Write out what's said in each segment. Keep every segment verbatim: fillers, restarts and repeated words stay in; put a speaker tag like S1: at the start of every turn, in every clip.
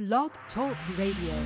S1: Blog Talk Radio.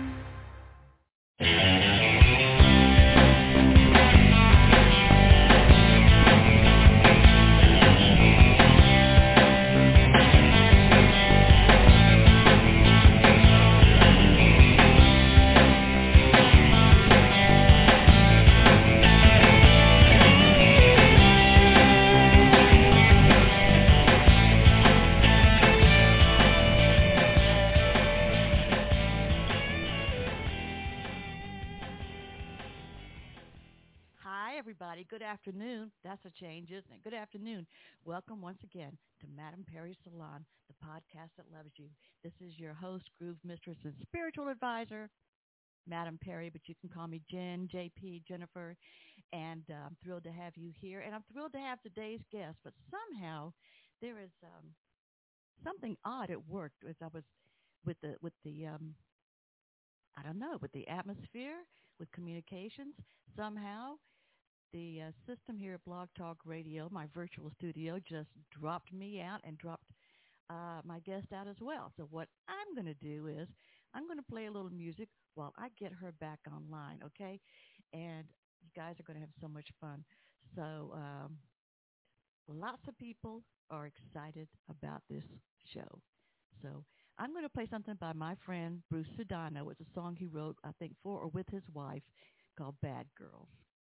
S1: Good afternoon. That's a change, isn't it? Good afternoon. Welcome once again to Madam Perry Salon, the podcast that loves you. This is your host, groove mistress, and spiritual advisor, Madam Perry, but you can call me Jen, J P, Jennifer, and uh, I'm thrilled to have you here. And I'm thrilled to have today's guest, but somehow there is um, something odd at work as I was with the, with the um, I don't know, with the atmosphere, with communications, somehow. The uh, system here at Blog Talk Radio, my virtual studio, just dropped me out and dropped uh, my guest out as well. So what I'm going to do is I'm going to play a little music while I get her back online, okay? And you guys are going to have so much fun. So um, lots of people are excited about this show. So I'm going to play something by my friend Bruce Sedano. It's a song he wrote, I think, for or with his wife called Bad Girls.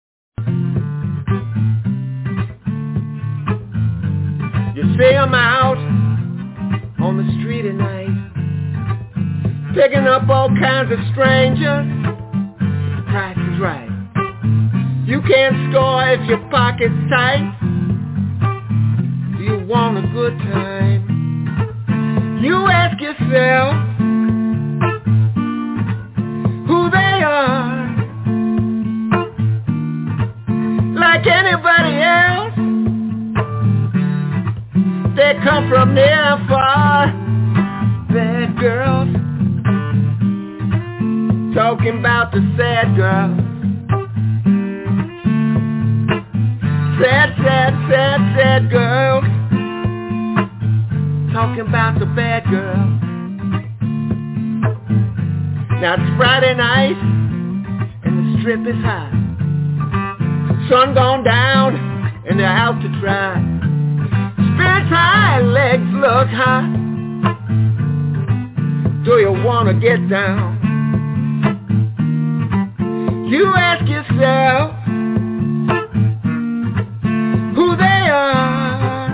S2: You see I'm out on the street at night, picking up all kinds of strangers. The price is right. You can't score if your pocket's tight. Do you want a good time? You ask yourself who they are. Like anybody else, they come from near and far. Bad girls, talking about the sad girls. Sad, sad, sad, sad girls, talking about the bad girls. Now it's Friday night and the strip is high. Sun gone down and they're out to try. Spirits high, legs look high. Do you wanna get down? You ask yourself who they are.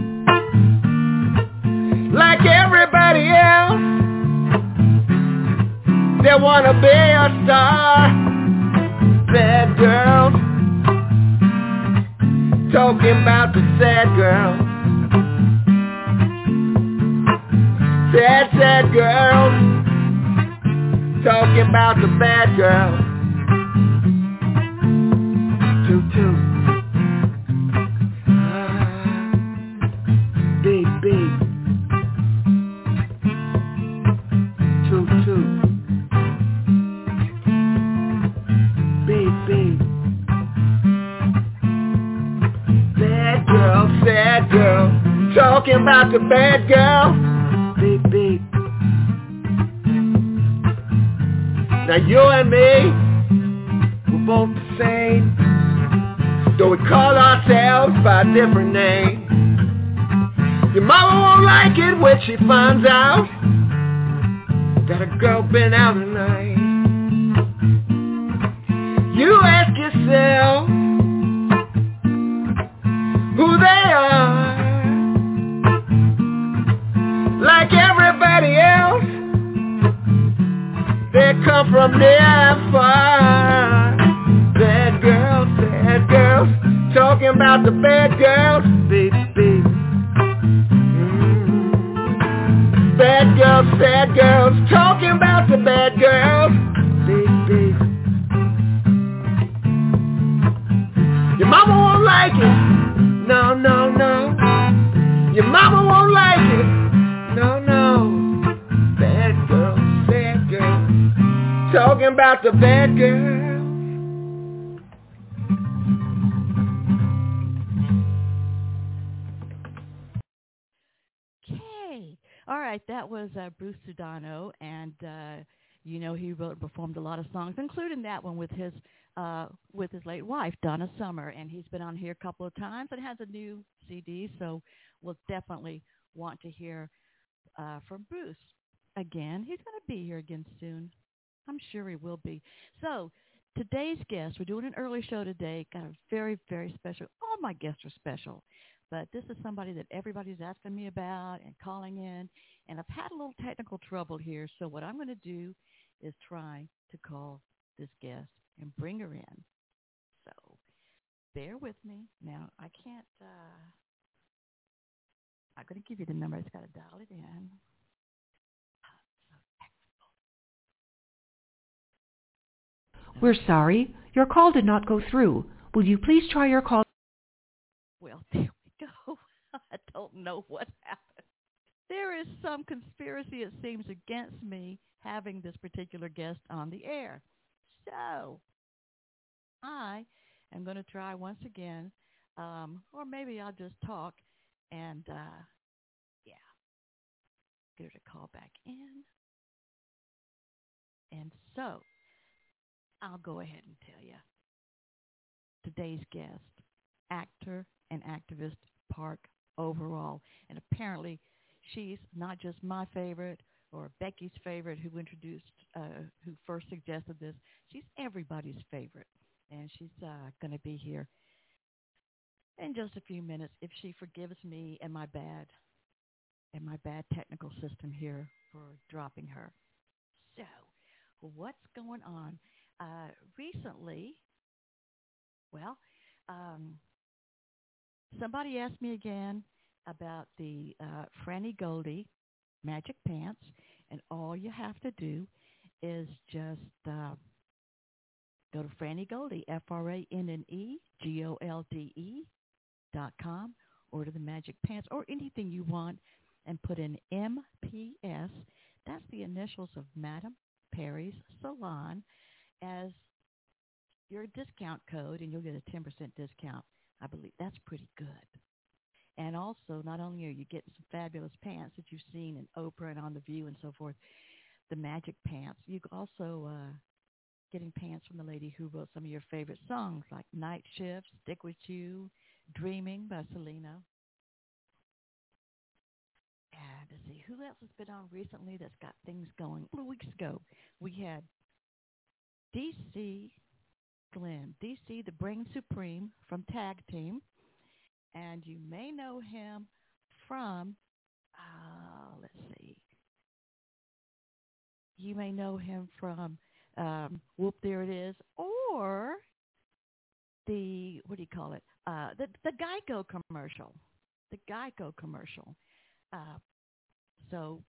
S2: Like everybody else, they wanna be a star. Bad girls, talking about the sad girls. Sad, sad girls, talking about the bad girls. Toot toot. Ah, beep beep. Toot toot. Beep beep. Bad girl, sad girl, talking about the bad girl. Beep, beep. Now you and me, we're both the same, though we call ourselves by a different name. Your mama won't like it when she finds out that a girl been out tonight. You ask yourself who they are. Like everybody else, they come from near and far. Bad girls, bad girls, talking about the bad girls. Beep, beep. Mm-hmm. Bad girls, sad girls, talking about the bad girls. Beep, beep. Your mama won't like it. No, no, no. Your mama won't like it. No, no, bad girl, sad girl, talking about the bad girl.
S1: Okay, all right. right, that was uh, Bruce Sudano, and uh, you know he wrote and performed a lot of songs, including that one with his uh, with his late wife Donna Summer, and he's been on here a couple of times and has a new C D, so we'll definitely want to hear uh, from Bruce again. He's going to be here again soon. I'm sure he will be. So today's guest, we're doing an early show today, got a very, very special. All my guests are special, but this is somebody that everybody's asking me about and calling in, and I've had a little technical trouble here, so what I'm going to do is try to call this guest and bring her in. So bear with me. Now, I can't, uh, I'm going to give you the number. I just got to dial it in.
S3: We're sorry, your call did not go through. Will you please try your call?
S1: Well, there we go. I don't know what happened. There is some conspiracy, it seems, against me having this particular guest on the air. So I am going to try once again, um, or maybe I'll just talk and, uh, yeah, get her to call back in. And so I'll go ahead and tell you. Today's guest, actor and activist Park Overall. And apparently she's not just my favorite or Becky's favorite who introduced, uh, who first suggested this. She's everybody's favorite. And she's uh, going to be here in just a few minutes if she forgives me and my bad, and my bad technical system here for dropping her. So what's going on? Uh, recently, well, um, somebody asked me again about the uh, Franny Goldie Magic Pants, and all you have to do is just uh, go to Franny Goldie, F R A N N E G O L D E dot com, order the Magic Pants or anything you want, and put in M P S. That's the initials of Madam Perry's Salon as your discount code, and you'll get a ten percent discount. I believe that's pretty good. And also, not only are you getting some fabulous pants that you've seen in Oprah and on The View and so forth, the Magic Pants, you're also uh, getting pants from the lady who wrote some of your favorite songs like Night Shift, Stick With You, Dreaming by Selena. And let's see, who else has been on recently that's got things going? A couple of weeks ago, we had D C Glenn, D C the Brain Supreme from Tag Team, and you may know him from, uh, let's see, you may know him from um, Whoop, There It Is, or the, what do you call it, uh, the, the Geico commercial, the Geico commercial. Uh, so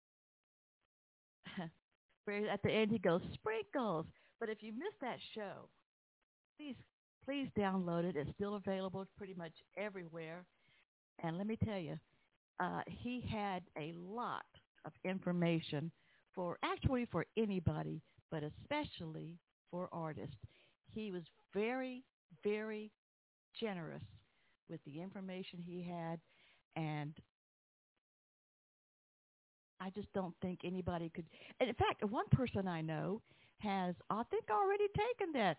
S1: at the end he goes, sprinkles. But if you missed that show, please, please download it. It's still available pretty much everywhere. And let me tell you, uh, he had a lot of information for, actually for anybody, but especially for artists. He was very, very generous with the information he had, and I just don't think anybody could. And in fact, one person I know has, I think, already taken that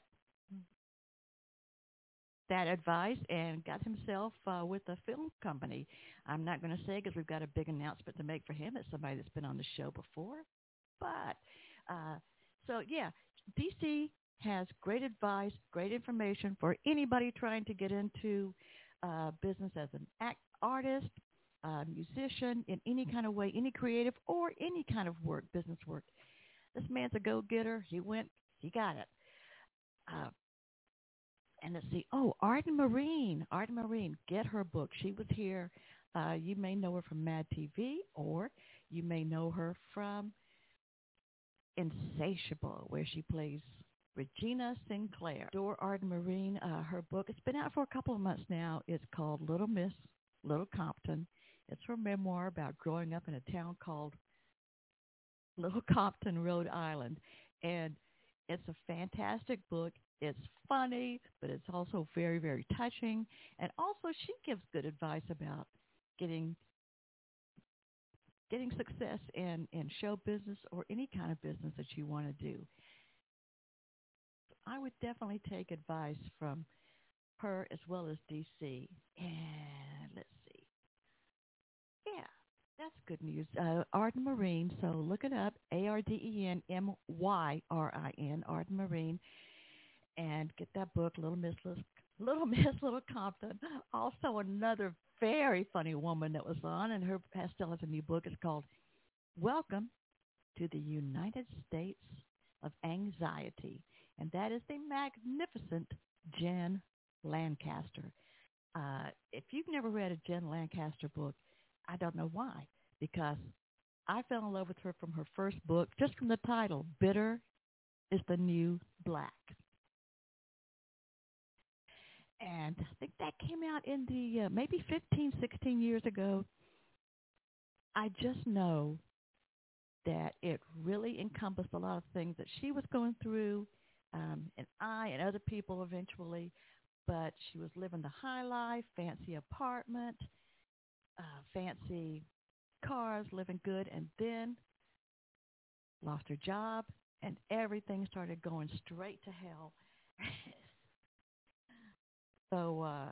S1: that advice and got himself uh, with a film company. I'm not going to say because we've got a big announcement to make for him. It's somebody that's been on the show before. But uh, so, yeah, D C has great advice, great information for anybody trying to get into uh, business as an act artist, uh, musician, in any kind of way, any creative or any kind of work, business work. This man's a go-getter. He went, he got it. Uh, And let's see. Oh, Arden Marine. Arden Marine. Get her book. She was here. Uh, you may know her from Mad T V, or you may know her from Insatiable, where she plays Regina Sinclair. Adore Arden Marine. Uh, her book, it's been out for a couple of months now. It's called Little Miss Little Compton. It's her memoir about growing up in a town called Little Compton, Rhode Island. And it's a fantastic book. It's funny, but it's also very, very touching. And also she gives good advice about getting getting success in, in show business or any kind of business that you want to do. I would definitely take advice from her as well as D C. And let's see. Yeah, that's good news. Uh, Arden Marine, so look it up, A R D E N M Y R I N, Arden Marine, and get that book, Little Miss Little, Little Miss Little Compton. Also another very funny woman that was on, and her still has a new book. It's called Welcome to the United States of Anxiety, and that is the magnificent Jen Lancaster. Uh, if you've never read a Jen Lancaster book, I don't know why, because I fell in love with her from her first book, just from the title, Bitter is the New Black. And I think that came out in the uh, maybe fifteen, sixteen years ago. I just know that it really encompassed a lot of things that she was going through, um, and I and other people eventually. But she was living the high life, fancy apartment, uh, fancy cars, living good, and then lost her job, and everything started going straight to hell. so uh,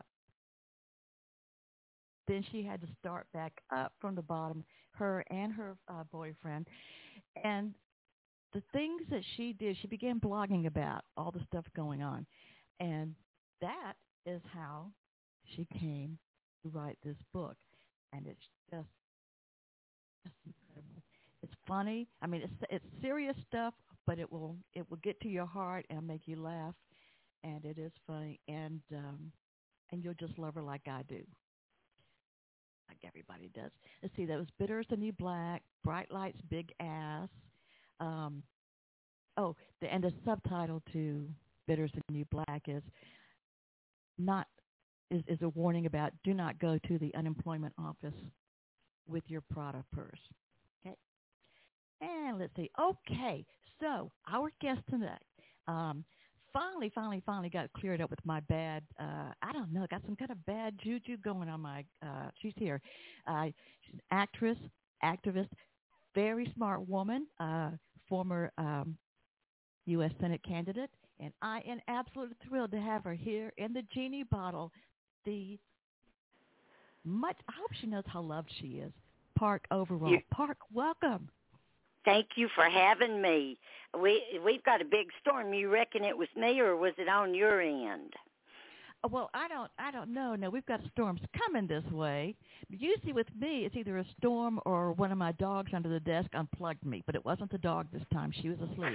S1: then she had to start back up from the bottom, her and her uh, boyfriend. And the things that she did, she began blogging about all the stuff going on. And that is how she came to write this book. And it's just, just incredible. It's funny. I mean, it's it's serious stuff, but it will it will get to your heart and make you laugh. And it is funny. And um, and you'll just love her like I do. Like everybody does. Let's see, that was Bitter is the New Black, Bright Lights, Big Ass. Um, oh, the, and the subtitle to Bitter is the New Black is not is, is a warning about do not go to the unemployment office with your Prada purse. Okay. And let's see. Okay, so our guest tonight um, finally, finally, finally got cleared up with my bad, uh, I don't know, got some kind of bad juju going on my, uh, she's here. Uh, she's an actress, activist, very smart woman, uh, former um, U S Senate candidate, and I am absolutely thrilled to have her here in the Genie Bottle. The much, I hope she knows how loved she is. Park Overall. You, Park, welcome.
S4: Thank you for having me. We we've got a big storm. You reckon it was me, or was it on your end?
S1: Well, I don't I don't know. No, we've got storms coming this way. Usually with me, it's either a storm or one of my dogs under the desk unplugged me. But it wasn't the dog this time. She was asleep.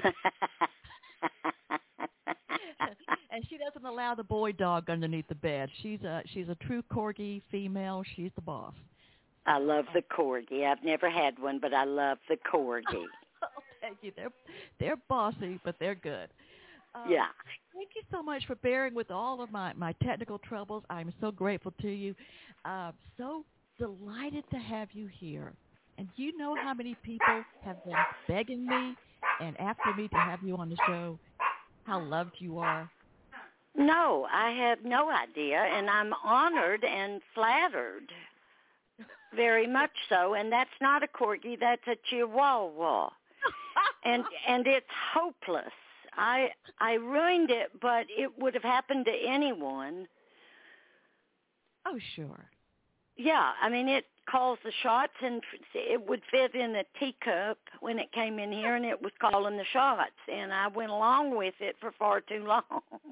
S1: And she doesn't allow the boy dog underneath the bed. She's a she's a true corgi female. She's the boss.
S4: I love the corgi. I've never had one, but I love the corgi.
S1: Oh, thank you. They're they're bossy, but they're good. Um,
S4: yeah.
S1: Thank you so much for bearing with all of my, my technical troubles. I'm so grateful to you. Uh, so delighted to have you here. And you know how many people have been begging me and after me to have you on the show, how loved you are.
S4: No, I have no idea, and I'm honored and flattered. Very much so, and that's not a corgi, that's a chihuahua. and and it's hopeless. I I ruined it, but it would have happened to anyone.
S1: Oh, sure.
S4: Yeah, I mean, it calls the shots, and it would fit in a teacup when it came in here, and it was calling the shots, and I went along with it for far too long.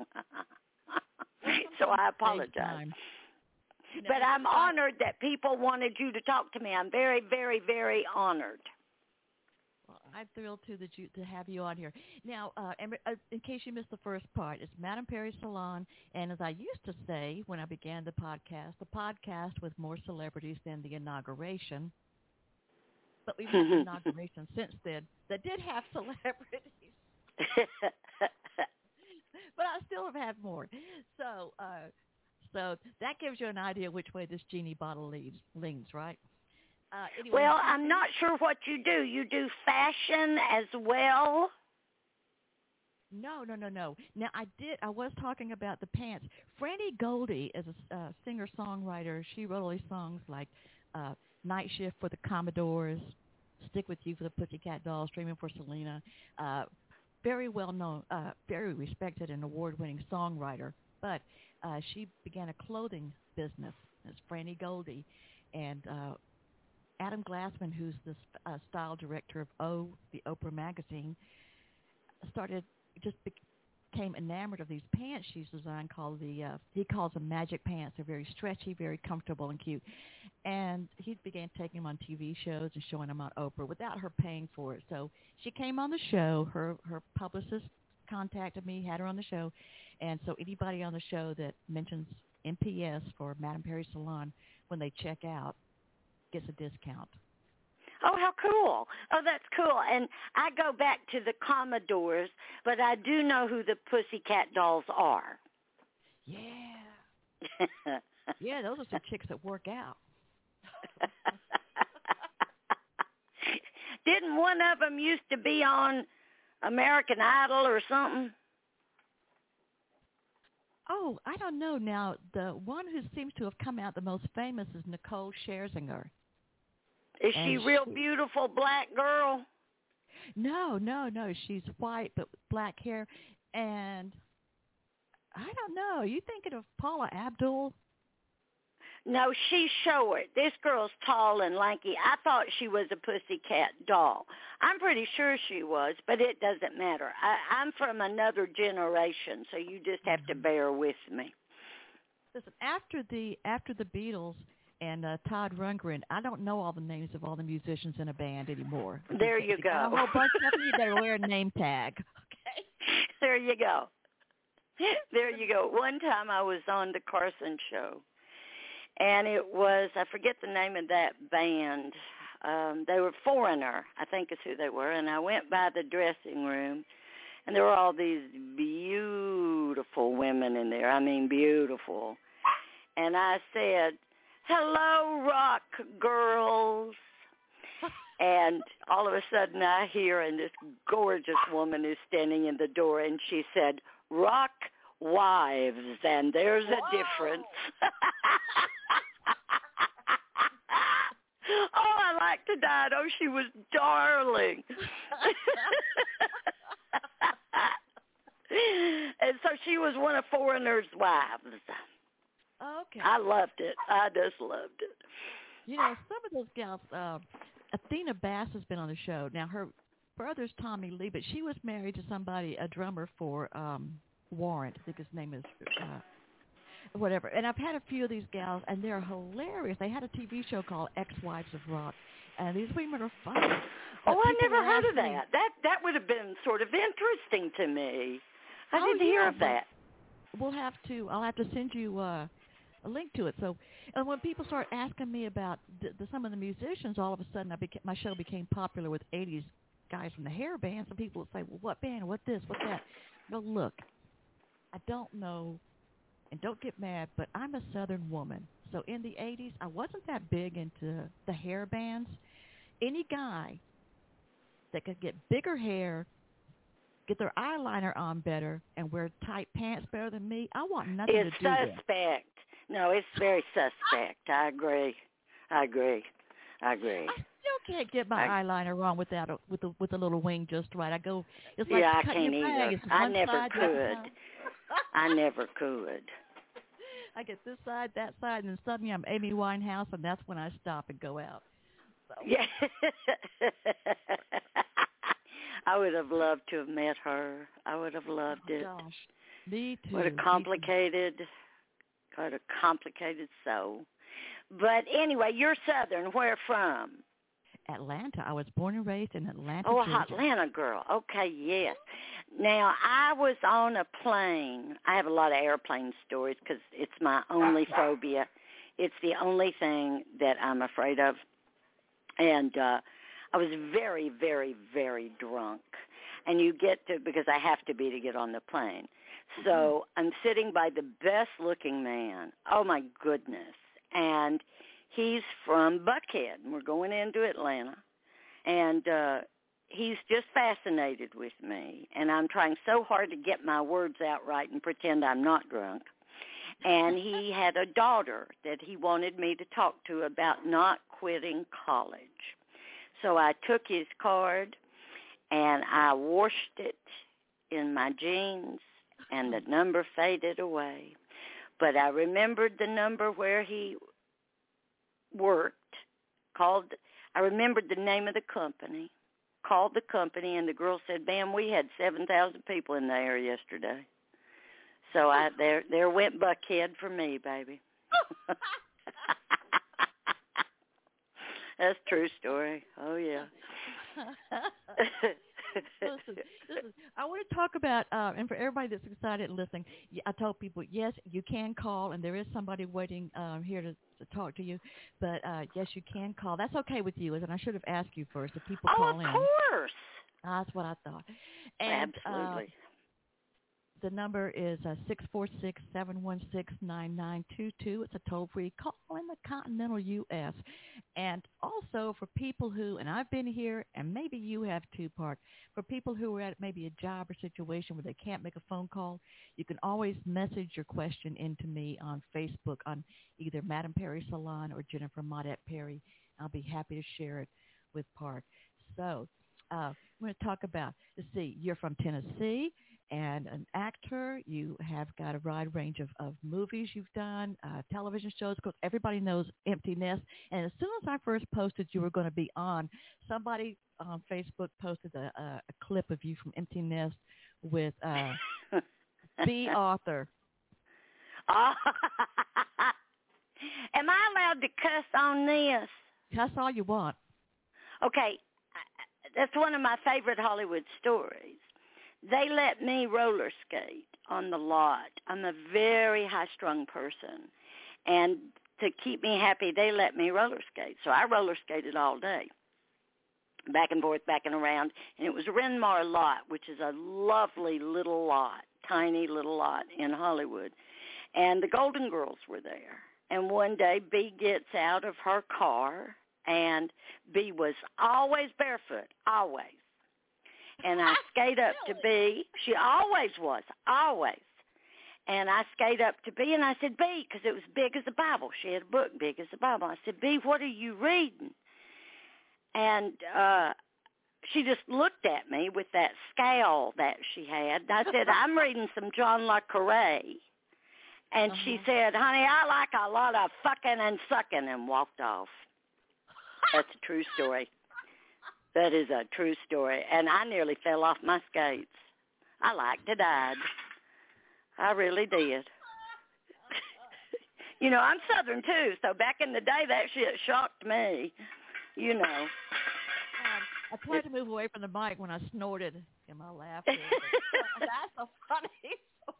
S4: So I apologize. You know, but I'm honored that people wanted you to talk to me. I'm very, very, very honored.
S1: Well, I'm thrilled, too, that you, to have you on here. Now, uh, in, uh, in case you missed the first part, it's Madame Perry Salon, and as I used to say when I began the podcast, the podcast with more celebrities than the inauguration. But we've had an inauguration since then that did have celebrities. But I still have had more. So, uh, so that gives you an idea which way this Genie Bottle leads, leans, right? Uh, anyway,
S4: well, I'm not sure what you do. You do fashion as well?
S1: No, no, no, no. Now, I did. I was talking about the pants. Franny Goldie is a uh, singer-songwriter. She wrote all these songs like uh, Night Shift for the Commodores, Stick With You for the Pussycat Dolls, Dreaming for Selena. Uh, very well known, uh, very respected and award-winning songwriter. But uh, she began a clothing business as Franny Goldie. And uh, Adam Glassman, who's the uh, style director of O, the Oprah magazine, started just became enamored of these pants she's designed called the, uh, he calls them magic pants. They're very stretchy, very comfortable and cute. And he began taking them on T V shows and showing them on Oprah without her paying for it. So she came on the show. Her her publicist contacted me, had her on the show. And so anybody on the show that mentions M P S for Madame Perry Salon, when they check out, gets a discount.
S4: Oh, how cool. Oh, that's cool. And I go back to the Commodores, but I do know who the Pussycat Dolls are.
S1: Yeah. Yeah, those are some chicks that work out.
S4: Didn't one of them used to be on American Idol or something?
S1: Oh, I don't know. Now, the one who seems to have come out the most famous is Nicole Scherzinger.
S4: Is
S1: and
S4: she real
S1: she,
S4: beautiful black girl?
S1: No, no, no. She's white but black hair. And I don't know. You thinking of Paula Abdul?
S4: No, she's short. This girl's tall and lanky. I thought she was a Pussycat Doll. I'm pretty sure she was, but it doesn't matter. I, I'm from another generation, so you just have to bear with me.
S1: Listen, after the after the Beatles and uh, Todd Rundgren, I don't know all the names of all the musicians in a band anymore.
S4: There you go.
S1: A whole bunch of them, you better wear a name tag. Okay.
S4: There you go. There you go. One time I was on the Carson show, and it was, I forget the name of that band. Um, they were Foreigner, I think is who they were, and I went by the dressing room, and there were all these beautiful women in there. I mean, beautiful. And I said, "Hello, rock girls." And all of a sudden I hear, and this gorgeous woman is standing in the door, and she said, "Rock wives," and there's a Whoa. difference. Oh, I like to die. Oh, she was darling. And so she was one of Foreigner's wives.
S1: Okay.
S4: I loved it. I just loved it.
S1: You know, some of those gals, uh, Athena Bass has been on the show. Now, her brother's Tommy Lee, but she was married to somebody, a drummer for um, Warrant. I think his name is uh, whatever. And I've had a few of these gals, and they're hilarious. They had a T V show called Ex-Wives of Rock, and these women are funny.
S4: Oh, I never heard of that. That that would have been sort of interesting to me. I
S1: oh,
S4: didn't
S1: yeah,
S4: hear of that.
S1: We'll have to. I'll have to send you uh, a link to it. So, and when people start asking me about the, the, some of the musicians, all of a sudden, I beca- my show became popular with eighties guys from the hair bands. And people would say, "Well, what band? What this? What that?" Well, look, I don't know, and don't get mad, but I'm a Southern woman. So in the eighties, I wasn't that big into the hair bands. Any guy that could get bigger hair, get their eyeliner on better, and wear tight pants better than me, I want nothing
S4: it's
S1: to do with.
S4: It's suspect. No, it's very suspect. I agree. I agree. I agree.
S1: I still can't get my I, eyeliner on without a, with a with a little wing just right. I go. It's like
S4: yeah, I
S1: cutting
S4: can't
S1: your bag.
S4: either.
S1: It's
S4: I
S1: one
S4: never
S1: side,
S4: could. I never could.
S1: I get this side, that side, and then suddenly I'm Amy Winehouse, and that's when I stop and go out. So.
S4: Yeah. I would have loved to have met her. I would have loved
S1: oh,
S4: it.
S1: Gosh, me too.
S4: What a complicated, what a complicated soul. But anyway, you're Southern. Where from?
S1: Atlanta. I was born and raised in Atlanta,
S4: Oh,
S1: Georgia.
S4: Atlanta girl. Okay, yes. Now, I was on a plane. I have a lot of airplane stories because it's my only phobia. It's the only thing that I'm afraid of. And uh, I was very, very, very drunk. And you get to, because I have to be to get on the plane. So I'm sitting by the best-looking man. Oh, my goodness. And he's from Buckhead, and we're going into Atlanta. And uh, he's just fascinated with me. And I'm trying so hard to get my words out right and pretend I'm not drunk. And he had a daughter that he wanted me to talk to about not quitting college. So I took his card, and I washed it in my jeans, and the number faded away. But I remembered the number where he worked, called, I remembered the name of the company, called the company, and the girl said, ma'am, we had seven thousand people in the air yesterday. So I there there went Buckhead for me, baby. That's a true story. Oh, yeah.
S1: Listen, listen, I want to talk about, uh, and for everybody that's excited and listening, I told people, yes, you can call, and there is somebody waiting um, here to, to talk to you, but uh, yes, you can call. That's okay with you, and I should have asked you first if people
S4: oh,
S1: call in.
S4: Oh, of course.
S1: That's what I thought. And,
S4: Absolutely.
S1: Uh, the number is uh, six four six, seven one six, nine nine two two. It's a toll-free call in the continental U S And also for people who, and I've been here, and maybe you have too, Park, for people who are at maybe a job or situation where they can't make a phone call, you can always message your question into me on Facebook on either Madam Perry Salon or Jennifer Maudette Perry. I'll be happy to share it with Park. So uh, we're going to talk about, let's see, you're from Tennessee and an actor. You have got a wide range of, of movies you've done, uh, television shows. Because everybody knows Empty Nest. And as soon as I first posted you were going to be on, somebody on Facebook posted a, a, a clip of you from Empty Nest with uh, B. Arthur.
S4: Oh. Am I allowed to cuss on this?
S1: Cuss all you want.
S4: Okay, that's one of my favorite Hollywood stories. They let me roller skate on the lot. I'm a very high-strung person. And to keep me happy, they let me roller skate. So I roller skated all day, back and forth, back and around. And it was Renmar Lot, which is a lovely little lot, tiny little lot in Hollywood. And the Golden Girls were there. And one day, Bea gets out of her car, and Bea was always barefoot, always. And I skate up to Bea. She always was, always. And I skate up to Bea, and I said, Bea, because it was big as the Bible. She had a book big as the Bible. I said, Bea, what are you reading? And uh, she just looked at me with that scowl that she had. And I said, I'm reading some John le Carré. And uh-huh. she said, honey, I like a lot of fucking and sucking, and walked off. That's a true story. That is a true story. And I nearly fell off my skates. I like to died. I really did. You know, I'm Southern, too, so back in the day, that shit shocked me, you know.
S1: Um, I tried to move away from the mic when I snorted in my laugh. That's so funny.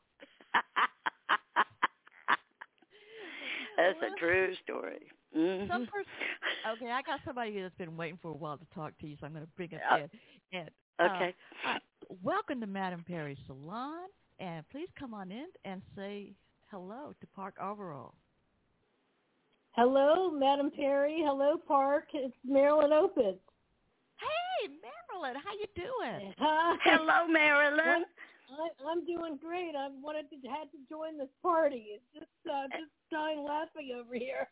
S4: That's a true story. Mm-hmm.
S1: Some person, okay, I got somebody that's been waiting for a while to talk to you, so I'm going to bring it
S4: uh,
S1: in. And, uh,
S4: okay.
S1: Uh, welcome to Madam Perry Salon, and please come on in and say hello to Park Overall.
S5: Hello, Madam Perry. Hello, Park. It's Marilyn Opitz.
S1: Hey, Marilyn, how you doing?
S5: Hi.
S4: Hello, Marilyn.
S5: I, I'm doing great. I wanted to had to join this party. It's just uh, just dying laughing over here.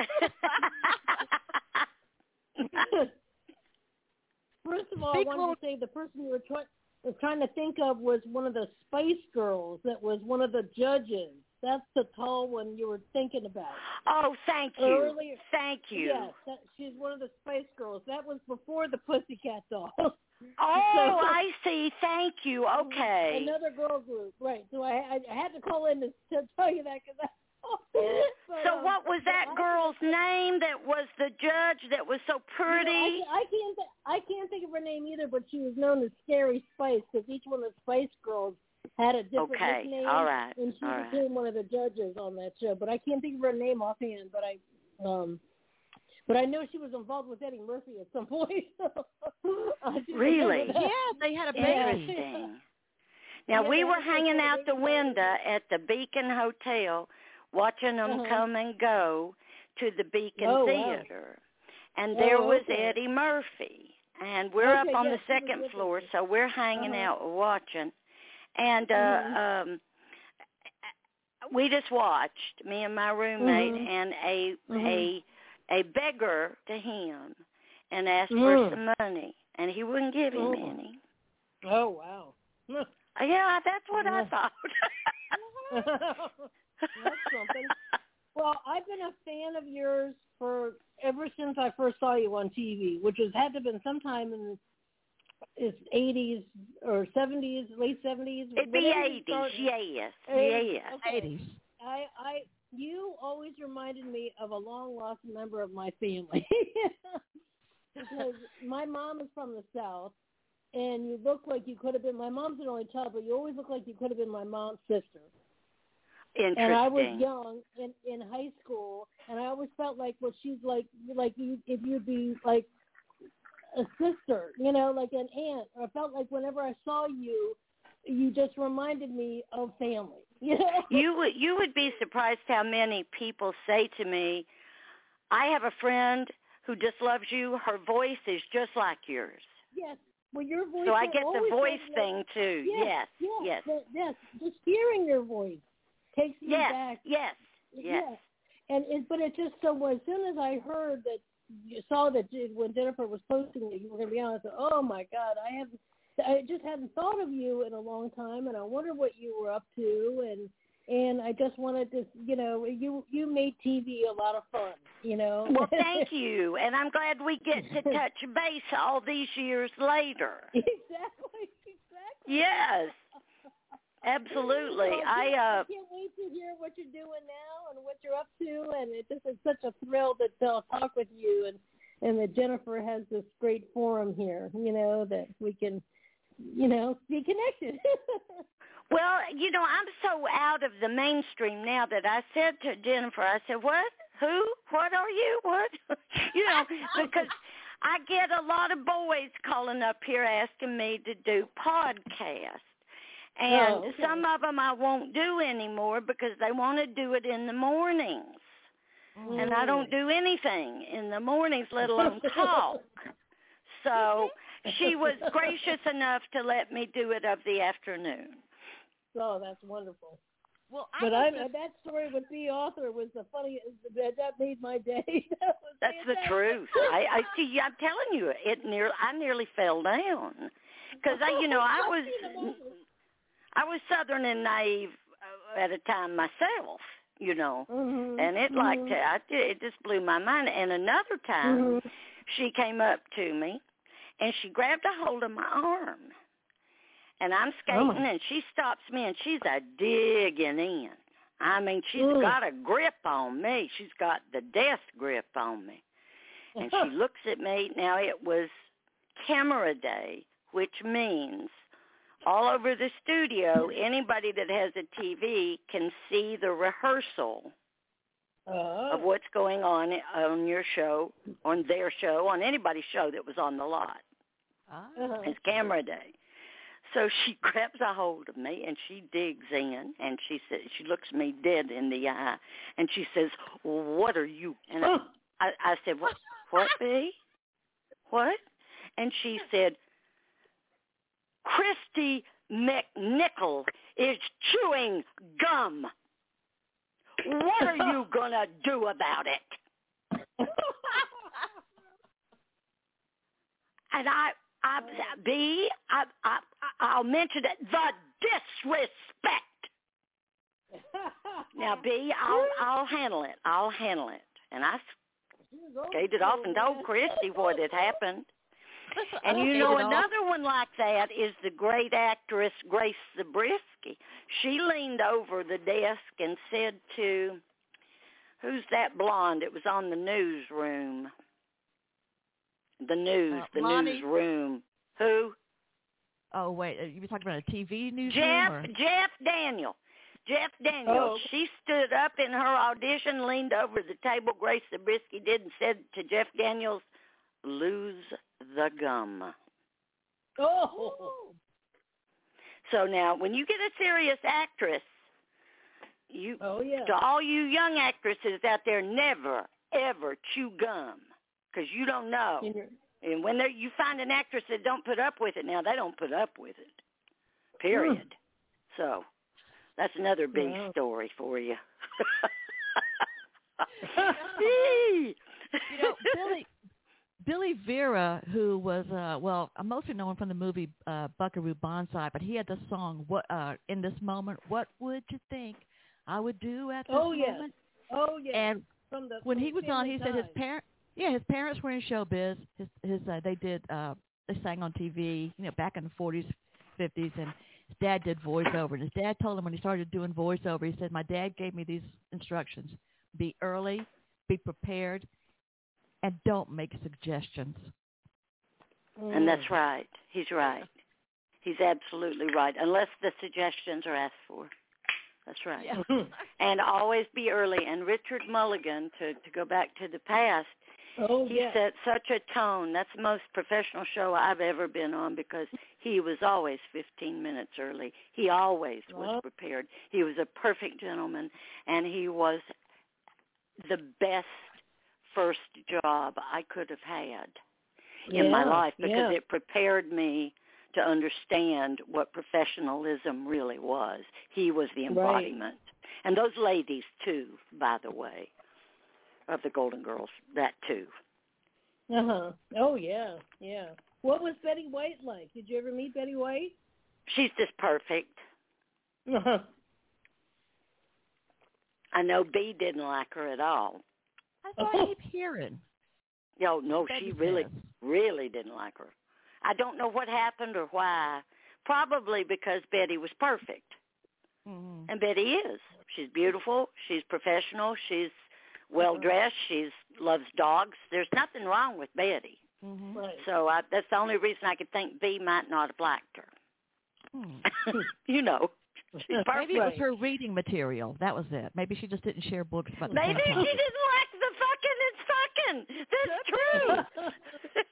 S5: First of all, Speak I wanted little... to say the person you were trying were trying to think of was one of the Spice Girls. That was one of the judges. That's the tall one you were thinking about.
S4: Oh, thank you.
S5: Earlier,
S4: thank you.
S5: Yes, that, she's one of the Spice Girls. That was before the Pussycat Dolls.
S4: Oh,
S5: so,
S4: I see. Thank you. Okay.
S5: Another girl group, right? So I, I had to call in to, to tell you that because.
S4: So, so um, what was that I, girl's I, name that was the judge that was so pretty?
S5: You know, I, I can't. Th- I can't think of her name either, but she was known as Scary Spice because each one of the Spice Girls had a different
S4: okay.
S5: nickname.
S4: All right.
S5: And she
S4: All
S5: became
S4: right.
S5: one of the judges on that show. But I can't think of her name offhand. But I, um, but I know she was involved with Eddie Murphy at some point.
S4: Really?
S1: Yeah, they had a baby.
S4: Interesting. Now,
S5: yeah,
S4: we were hanging out the window at the Beacon Hotel watching them
S5: uh-huh.
S4: come and go to the Beacon
S5: oh,
S4: Theater.
S5: Wow.
S4: And there
S5: oh,
S4: was
S5: okay.
S4: Eddie Murphy. And we're
S5: okay,
S4: up on
S5: yes,
S4: the second floor,
S5: us.
S4: so we're hanging
S5: uh-huh.
S4: out watching. And uh,
S5: mm-hmm.
S4: um, we just watched, me and my roommate,
S5: mm-hmm.
S4: and a,
S5: mm-hmm.
S4: a, a beggar to him. and asked
S5: Mm.
S4: for some money, and he wouldn't give him
S5: Mm.
S4: any.
S5: Oh, wow.
S4: Yeah, that's what
S5: Yeah.
S4: I thought.
S5: That's something. Well, I've been a fan of yours for ever since I first saw you on T V, which was had to have been sometime in the eighties or seventies, late seventies.
S4: It'd be eighties, yes, yes.
S5: Okay.
S1: eighties.
S5: I, I, you always reminded me of a long lost member of my family because my mom is from the South, and you look like you could have been. My mom's an only child, but you always look like you could have been my mom's sister.
S4: Interesting.
S5: And I was young in, in high school, and I always felt like, well, she's like, like you, if you'd be like a sister, you know, like an aunt. I felt like whenever I saw you, you just reminded me of family. You know?
S4: You would you would be surprised how many people say to me, "I have a friend who just loves you. Her voice is just like yours."
S5: Yes. Well, your voice.
S4: So I get the
S5: always
S4: voice
S5: sounds
S4: thing
S5: like,
S4: too.
S5: Yes.
S4: Yes.
S5: Yes.
S4: Yes.
S5: Yes. Just hearing your voice takes me
S4: Yes.
S5: back.
S4: Yes. Yes.
S5: Yes. And it, but it just so as soon as I heard that you saw that when Jennifer was posting that you were going to be on, I said, "Oh my God, I haven't, I just hadn't thought of you in a long time, and I wonder what you were up to." And and I just wanted to, you know, you you made T V a lot of fun, you know.
S4: Well, thank you, and I'm glad we get to touch base all these years later.
S5: Exactly. Exactly.
S4: Yes. Absolutely.
S5: Well,
S4: I
S5: I
S4: uh
S5: can't wait to hear what you're doing now and what you're up to, and it just is such a thrill that I'll talk with you, and and that Jennifer has this great forum here, you know, that we can, you know, be connected.
S4: well, you know, I'm so out of the mainstream now that I said to Jennifer, I said, "What? Who? What are you? What?" You know, because I get a lot of boys calling up here asking me to do podcasts. And
S5: oh, okay.
S4: some of them I won't do anymore because they want to do it in the mornings. Mm. And I don't do anything in the mornings, let alone talk. So she was gracious enough to let me do it of the afternoon.
S5: Oh, that's wonderful.
S1: Well, I
S5: but I,
S1: just...
S5: that story with the author was the funniest. That, that made my day. That was
S4: That's
S5: fantastic.
S4: the truth. I, I see. I'm telling you, it near. I nearly fell down because I, you know, I was. I was Southern and naive at a time myself, you know,
S5: mm-hmm.
S4: and it
S5: mm-hmm.
S4: like I, it just blew my mind. And another time,
S5: mm-hmm.
S4: she came up to me, and she grabbed a hold of my arm, and I'm skating,
S5: oh
S4: and she stops me, and she's a digging in. I mean, she's
S5: mm.
S4: got a grip on me. She's got the death grip on me, and she looks at me. Now it was camera day, which means all over the studio, anybody that has a T V can see the rehearsal
S5: oh.
S4: of what's going on on your show, on their show, on anybody's show that was on the lot.
S1: Uh-huh.
S4: It's camera day. So she grabs a hold of me, and she digs in, and she says, she looks me dead in the eye, and she says, "What are you?" And I, I, I said, "What, what, B? What?" And she said, "Christy McNichol is chewing gum. What are you going to do about it?" And I, I, B, I, I, I'll mention it, the disrespect. Now, B, I'll, I'll handle it. I'll handle it. And I skated off and told Christy what had happened. And you know, another one like that is the great actress Grace Zabriskie. She leaned over the desk and said to, who's that blonde? It was on the newsroom. The news,
S1: Uh,
S4: the
S1: Lonnie?
S4: newsroom. Who?
S1: Oh, wait, you were talking about a T V newsroom?
S4: Jeff,
S1: or?
S4: Jeff Daniel. Jeff Daniels.
S5: Oh.
S4: She stood up in her audition, leaned over the table, Grace Zabriskie did, and said to Jeff Daniels, "Lose the gum."
S5: Oh.
S4: So now, when you get a serious actress, you
S5: Oh, yeah.
S4: to all you young actresses out there, never, ever chew gum, because you don't know. And when you find an actress that don't put up with it, now they don't put up with it, period. Mm. So that's another big
S5: wow.
S4: story for you.
S1: You know, Billy, Billy Vera, who was, uh, well, I'm mostly known from the movie uh, Buckaroo Banzai, but he had the song, "What uh, in this moment, what would you think I would do at this
S5: oh, yes.
S1: moment?"
S5: Oh, yes.
S1: And
S5: From the,
S1: when
S5: from
S1: he was on, he said his
S5: Ties.
S1: parent, yeah, his parents were in showbiz. His, his, uh, they did, uh, they sang on T V, you know, back in the forties, fifties, and his dad did voiceover. And his dad told him when he started doing voiceover, he said, "My dad gave me these instructions: be early, be prepared, and don't make suggestions."
S5: Mm.
S4: And that's right. He's right. He's absolutely right, unless the suggestions are asked for. That's right.
S1: Yeah.
S4: And always be early. And Richard Mulligan, to, to go back to the past,
S5: Oh,
S4: he
S5: yes.
S4: set such a tone. That's the most professional show I've ever been on because he was always fifteen minutes early. He always was
S5: Oh.
S4: prepared. He was a perfect gentleman, and he was the best first job I could have had in my
S5: Yeah,
S4: life because
S5: yeah.
S4: it prepared me to understand what professionalism really was. He was the embodiment. Right. And those ladies, too, by the way, of the Golden Girls, that too.
S5: Uh-huh. Oh, yeah, yeah. What was Betty White like? Did you ever meet Betty White?
S4: She's just perfect.
S5: Uh-huh.
S4: I know B didn't like her at all.
S1: I thought I keep hearing.
S4: No, no,
S1: Betty
S4: she really,
S1: says.
S4: really didn't like her. I don't know what happened or why. Probably because Betty was perfect.
S1: Mm-hmm.
S4: And Betty is. She's beautiful. She's professional. She's well-dressed. She's loves dogs. There's nothing wrong with Betty.
S1: Mm-hmm.
S5: Right.
S4: So I, that's the only reason I could think B might not have liked her.
S1: Hmm.
S4: You know, she's perfect.
S1: Maybe it was her reading material. That was it. Maybe she just didn't share books about the
S4: Maybe
S1: same
S4: she
S1: topic.
S4: didn't like the fucking. It's fucking. That's true.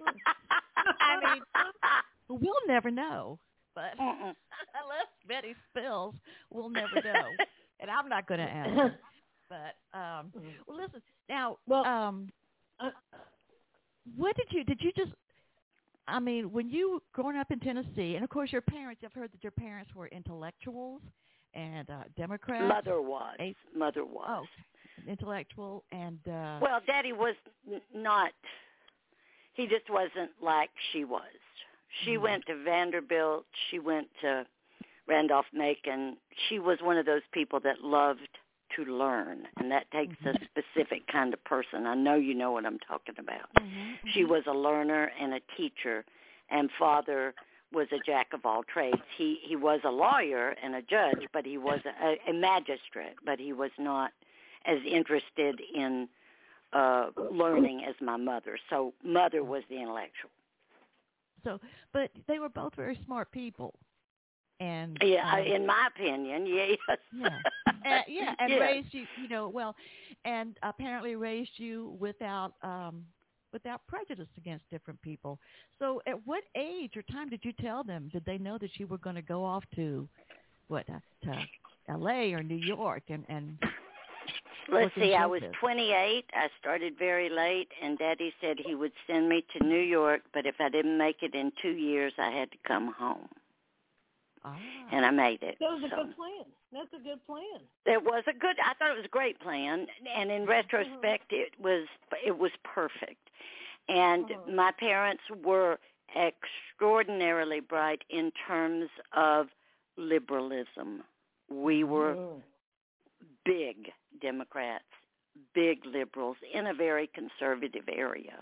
S1: I mean, we'll never know. But
S4: Mm-mm.
S1: unless Betty spills, we'll never know. And I'm not going to answer. But um, well, listen. Now,
S5: Well,
S1: um,
S5: uh,
S1: what did you did you just? I mean, when you growing up in Tennessee, and of course your parents. I've heard that your parents were intellectuals and uh, Democrats.
S4: Mother was.
S1: A-
S4: Mother was.
S1: Oh, intellectual and. Uh,
S4: Well, Daddy was n- not. He just wasn't like she was. She
S1: mm-hmm.
S4: went to Vanderbilt. She went to Randolph-Macon. She was one of those people that loved to learn, and that takes
S1: mm-hmm.
S4: a specific kind of person. I know you know what I'm talking about.
S1: Mm-hmm.
S4: She was a learner and a teacher, and Father was a jack of all trades. He he was a lawyer and a judge, but he was a, a magistrate, but he was not as interested in uh, learning as my mother. So Mother was the intellectual.
S1: So, but they were both very smart people, and
S4: Yeah,
S1: um,
S4: in my opinion, yes.
S1: yeah, uh, yeah, and
S4: yes.
S1: raised you, you know, well, and apparently raised you without um, without prejudice against different people. So, at what age or time did you tell them? Did they know that you were going to go off to what uh, to L A or New York and and
S4: Let's see, I was
S1: showbiz?
S4: twenty-eight. I started very late, and Daddy said he would send me to New York, but if I didn't make it in two years, I had to come home.
S1: Ah.
S4: And I made it.
S5: that was a
S4: so.
S5: good plan. That's a good plan.
S4: It was a good. I thought it was a great plan, and in retrospect, it was it was perfect. And
S5: Uh-huh.
S4: my parents were extraordinarily bright in terms of liberalism. We were
S5: Mm.
S4: big Democrats, big liberals in a very conservative area,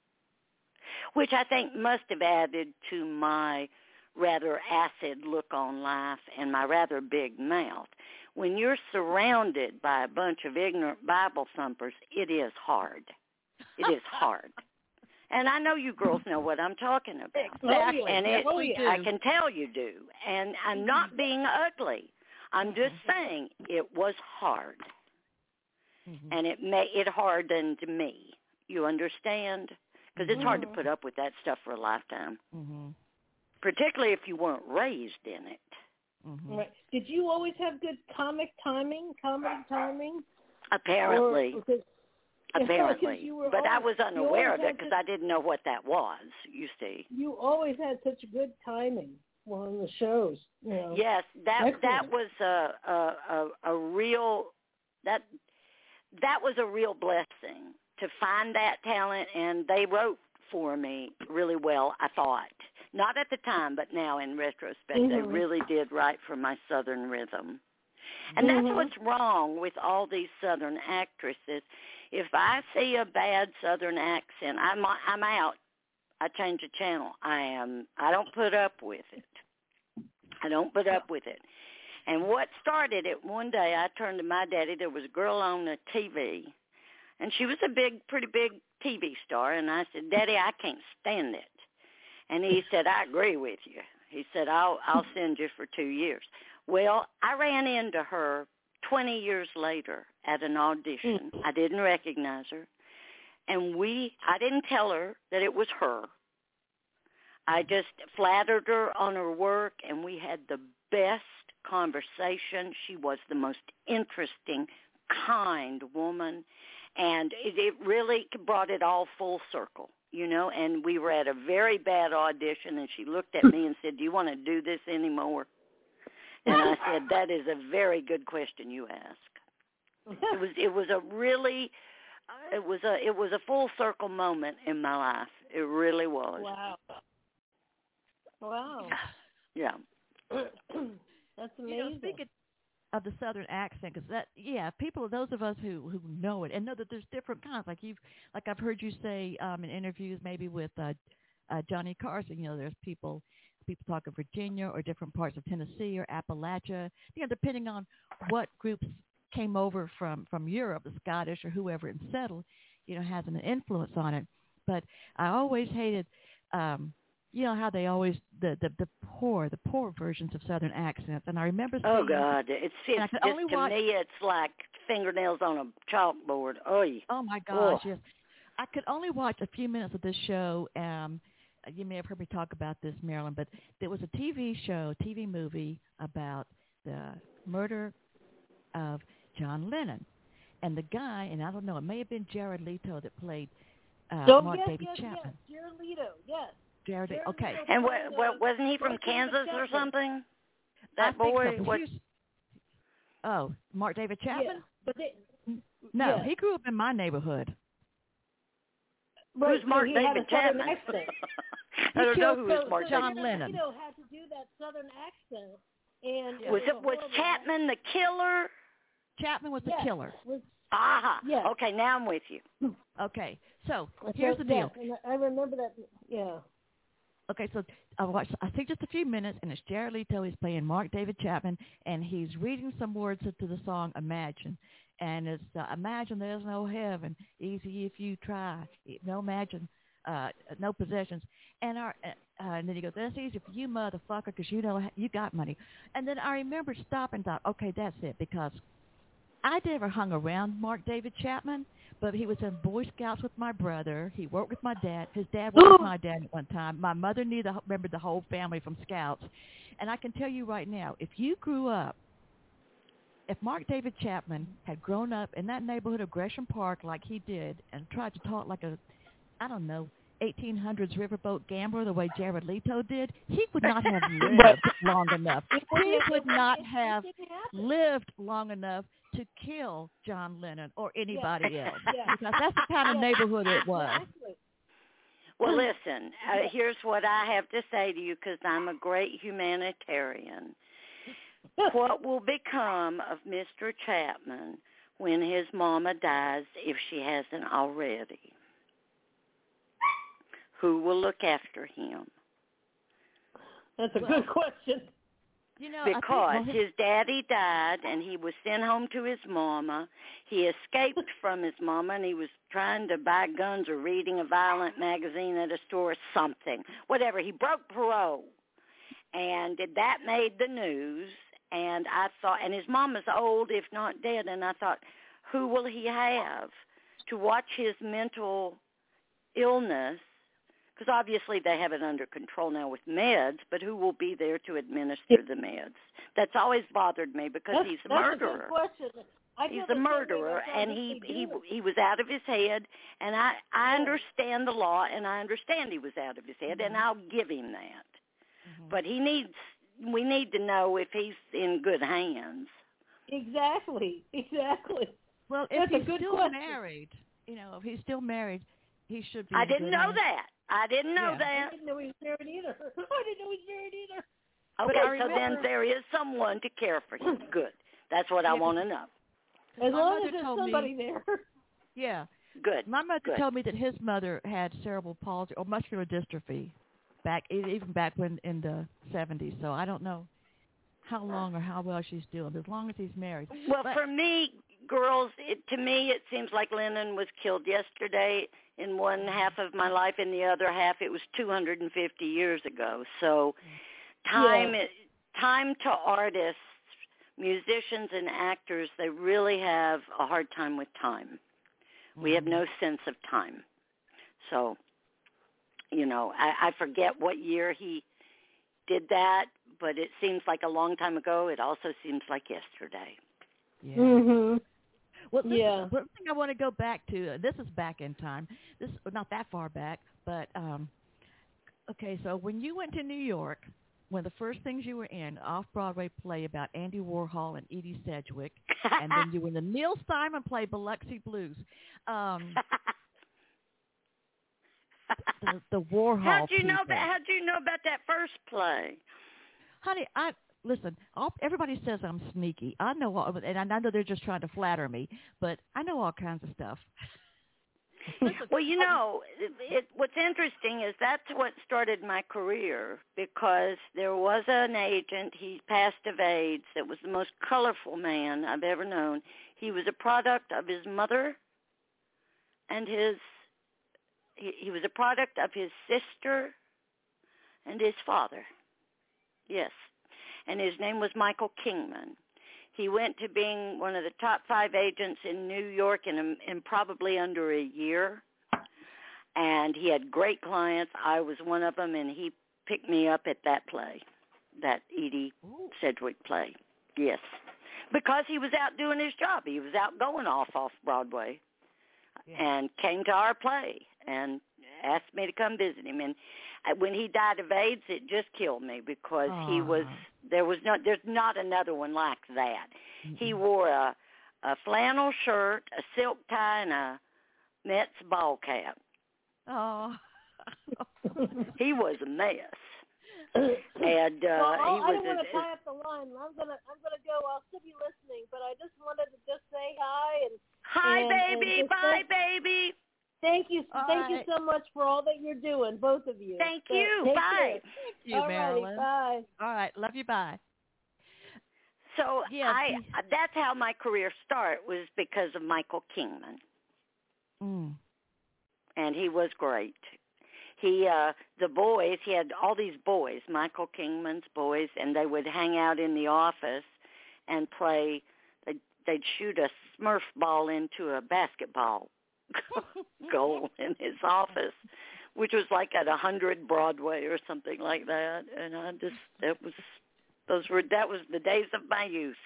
S4: which I think must have added to my rather acid look on life and my rather big mouth. When you're surrounded by a bunch of ignorant Bible thumpers, it is hard. It is hard. And I know you girls know what I'm talking about.
S5: Exactly.
S4: And it,
S5: Oh, yeah.
S4: I can tell you do. And I'm not being ugly. I'm just saying it was hard.
S1: Mm-hmm.
S4: And it made it hardened me. You understand? Because it's hard to put up with that stuff for a lifetime.
S1: Mm-hmm.
S4: Particularly if you weren't raised in it.
S1: Mm-hmm.
S5: Right. Did you always have good comic timing, comedy timing?
S4: Apparently.
S5: Or, because,
S4: Apparently.
S5: you were
S4: But I
S5: always,
S4: was unaware of
S5: you always
S4: it because
S5: had
S4: I didn't know what that was, you see.
S5: You always had such good timing on the shows. You know.
S4: Yes, that
S5: Excellent.
S4: that was a, a a a real that that was a real blessing to find that talent, and they wrote for me really well, I thought. Not at the time, but now in retrospect,
S5: Mm-hmm.
S4: they really did write for my Southern rhythm. And
S5: Mm-hmm.
S4: that's what's wrong with all these Southern actresses. If I see a bad Southern accent, I'm I'm out. I change the channel. I am. I don't put up with it. I don't put up with it. And what started it, one day I turned to my daddy. There was a girl on the T V, and she was a big, pretty big T V star. And I said, Daddy, I can't stand it. And he said, I agree with you. He said, I'll I'll send you for two years. Well, I ran into her twenty years later at an audition. I didn't recognize her. And we, I didn't tell her that it was her. I just flattered her on her work, and we had the best conversation. She was the most interesting, kind woman, and it, it really brought it all full circle, you know, and we were at a very bad audition, and she looked at me and said, do you want to do this anymore? And I said, that is a very good question you ask. It was it was a really it was a it was a full circle moment in my life. It really was.
S5: Wow. Wow.
S4: Yeah.
S5: That's amazing.
S1: You know, speaking of the Southern accent, because that, yeah, people, those of us who, who know it and know that there's different kinds. Like you've, like I've heard you say um, in interviews, maybe with uh, uh, Johnny Carson. You know, there's people, people talk of Virginia or different parts of Tennessee or Appalachia. You know, depending on what groups came over from from Europe, the Scottish or whoever, and settled, you know, has an influence on it. But I always hated. Um, You know how they always the, the the poor the poor versions of Southern accents, and I remember. Seeing,
S4: oh God, it's, it's just
S1: only
S4: to
S1: watch,
S4: me it's like fingernails on a chalkboard. Oy.
S1: Oh my gosh,
S4: oh.
S1: yes. I could only watch a few minutes of this show. Um, you may have heard me talk about this, Marilyn, but there was a T V show, T V movie about the murder of John Lennon, and the guy, and I don't know, it may have been Jared Leto that played uh,
S5: oh,
S1: Mark
S5: yes,
S1: David
S5: yes,
S1: Chapman.
S5: Yes, Jared Leto, yes.
S1: Jared,
S5: Jared
S1: okay.
S5: Leto
S4: And what,
S5: played,
S4: what
S5: uh,
S4: wasn't he from
S5: Mark
S4: Kansas
S5: David
S4: or
S5: Chapman.
S4: something? That
S1: I
S4: boy.
S1: think so,
S4: what?
S1: Was, oh, Mark David Chapman?
S5: Yeah, but they,
S1: no,
S5: yeah.
S1: he grew up in my neighborhood.
S5: Right,
S4: Who's Mark
S5: so he
S4: David
S5: had a Southern
S4: Chapman?
S5: accent.
S4: I don't know
S1: killed
S4: who is
S5: so,
S4: Mark
S5: so
S1: John
S4: David.
S1: Lennon.
S5: Leto had to do that Southern accent, and
S1: Yeah.
S4: Was
S5: it
S4: it was
S5: horrible.
S4: Chapman the killer?
S1: Chapman was the
S5: Yes,
S1: killer.
S5: Was,
S4: Ah,
S5: yes.
S4: okay, now I'm with you.
S1: Okay, so
S5: That's
S1: here's
S5: right,
S1: the deal.
S5: yes, and I remember that. Yeah.
S1: Okay, so I watched. I think just a few minutes, and it's Jared Leto. He's playing Mark David Chapman, and he's reading some words to the song "Imagine," and it's uh, "Imagine there's no heaven, easy if you try. No imagine, uh, no possessions." And our, uh, and then he goes, "That's easy for you, motherfucker, because you know you got money." And then I remember stopping and thought, "Okay, that's it," because I never hung around Mark David Chapman. But he was in Boy Scouts with my brother. He worked with my dad. His dad worked with my dad at one time. My mother knew the remembered the whole family from Scouts. And I can tell you right now, if you grew up, if Mark David Chapman had grown up in that neighborhood of Gresham Park like he did and tried to talk like a, I don't know, eighteen hundreds riverboat gambler the way Jared Leto did, he would not have lived long enough. He would not have lived long enough to kill John Lennon or anybody
S5: Yeah.
S1: else,
S5: Yeah.
S1: because that's the kind of neighborhood it was.
S5: Exactly.
S4: Well, listen, uh, here's what I have to say to you, because I'm a great humanitarian. What will become of Mister Chapman when his mama dies, if she hasn't already? Who will look after him?
S5: That's a
S1: Well,
S5: good question.
S1: You know,
S4: Because
S1: I think, well,
S4: his daddy died and he was sent home to his mama. He escaped from his mama and he was trying to buy guns or reading a violent magazine at a store or something. Whatever. He broke parole. And that made the news. And I thought, and his mama's old, if not dead. And I thought, who will he have to watch his mental illness? Because obviously they have it under control now with meds, but who will be there to administer the meds? That's always bothered me because
S5: That's,
S4: he's a
S5: that's
S4: murderer.
S5: A good question. I
S4: He's
S5: feel
S4: a
S5: the same way
S4: murderer,
S5: about
S4: and
S5: this
S4: he
S5: they
S4: he
S5: do.
S4: he was out of his head. And I I
S5: Yeah.
S4: understand the law, and I understand he was out of his head,
S1: Mhm.
S4: and I'll give him that.
S1: Mhm.
S4: But he needs we need to know if he's in good hands.
S5: Exactly. Exactly.
S1: well, if
S5: That's a
S1: he's
S5: good
S1: still
S5: question.
S1: married, you know, if he's still married, he should be.
S4: I
S1: in
S4: didn't
S1: good
S4: know
S1: hands.
S4: that. I didn't know
S1: Yeah.
S4: that.
S5: I didn't know he was married either. I didn't know he was married either.
S4: Okay, so
S1: remember,
S4: then there is someone to care for him. Good. That's what I
S1: Yeah,
S4: want to know.
S5: As
S1: my
S5: long
S1: mother
S5: as there's
S1: told
S5: somebody
S1: me,
S5: there.
S1: Yeah.
S4: Good.
S1: My mother
S4: Good.
S1: told me that his mother had cerebral palsy or muscular dystrophy back e, even back when in the seventies. So I don't know how long or how well she's doing, but as long as he's married.
S4: Well,
S1: But,
S4: for me, girls, it, to me, it seems like Lennon was killed yesterday in one half of my life. In the other half, it was two hundred fifty years ago. So time,
S5: Yeah.
S4: time to artists, musicians, and actors, they really have a hard time with time. We have no sense of time. So, you know, I, I forget what year he did that, but it seems like a long time ago. It also seems like yesterday.
S1: yeah.
S5: Mhm.
S1: Well, this
S5: Yeah.
S1: is, one thing I want to go back to, uh, this is back in time. This not that far back, but, um, okay, so when you went to New York, one of the first things you were in, off-Broadway play about Andy Warhol and Edie Sedgwick, and then you were in the Neil Simon play Biloxi Blues. Um, the, the Warhol
S4: How'd you
S1: people.
S4: know about? How'd you know about that first play?
S1: Honey, I listen. All, everybody says I'm sneaky. I know, all, and I know they're just trying to flatter me, but I know all kinds of stuff. Listen,
S4: Well, you know, it, it, what's interesting is that's what started my career, because there was an agent, he passed of AIDS, that was the most colorful man I've ever known. He was a product of his mother and his, he, he was a product of his sister and his father. Yes. And his name was Michael Kingman. He went to being one of the top five agents in New York in, in probably under a year. And he had great clients. I was one of them, and he picked me up at that play, that Edie
S1: Ooh.
S4: Sedgwick play. Yes. Because he was out doing his job. He was out going off off Broadway,
S1: Yeah.
S4: and came to our play and asked me to come visit him. And when he died of AIDS, it just killed me, because
S1: Aww.
S4: he was there was not there's not another one like that.
S1: Mm-hmm.
S4: He wore a a flannel shirt, a silk tie, and a Mets ball cap.
S1: Oh.
S4: He was a mess. And uh,
S5: well,
S4: he
S5: I
S4: was
S5: don't want to
S4: as,
S5: tie up the line. I'm gonna I'm gonna go. I'll still be listening, but I just wanted to just say hi and
S4: hi,
S5: and,
S4: baby,
S5: and
S4: bye,
S5: thank,
S4: baby.
S5: thank you,
S1: All
S5: thank
S1: right.
S5: you so much for all that you're doing, both of you.
S4: Thank
S5: So,
S4: you.
S5: take
S4: Bye.
S5: care.
S1: Thank you,
S5: All righty,
S1: Marilyn.
S5: bye.
S1: All right, love you. Bye.
S4: So
S1: Yeah,
S4: I
S1: he-
S4: that's how my career started, was because of Michael Kingman.
S1: Mm.
S4: And he was great. He, uh, the boys, he had all these boys, Michael Kingman's boys, and they would hang out in the office and play. They'd, they'd shoot a Smurf ball into a basketball goal in his office, which was like at a hundred Broadway or something like that. And I just, that was, those were, that was the days of my youth.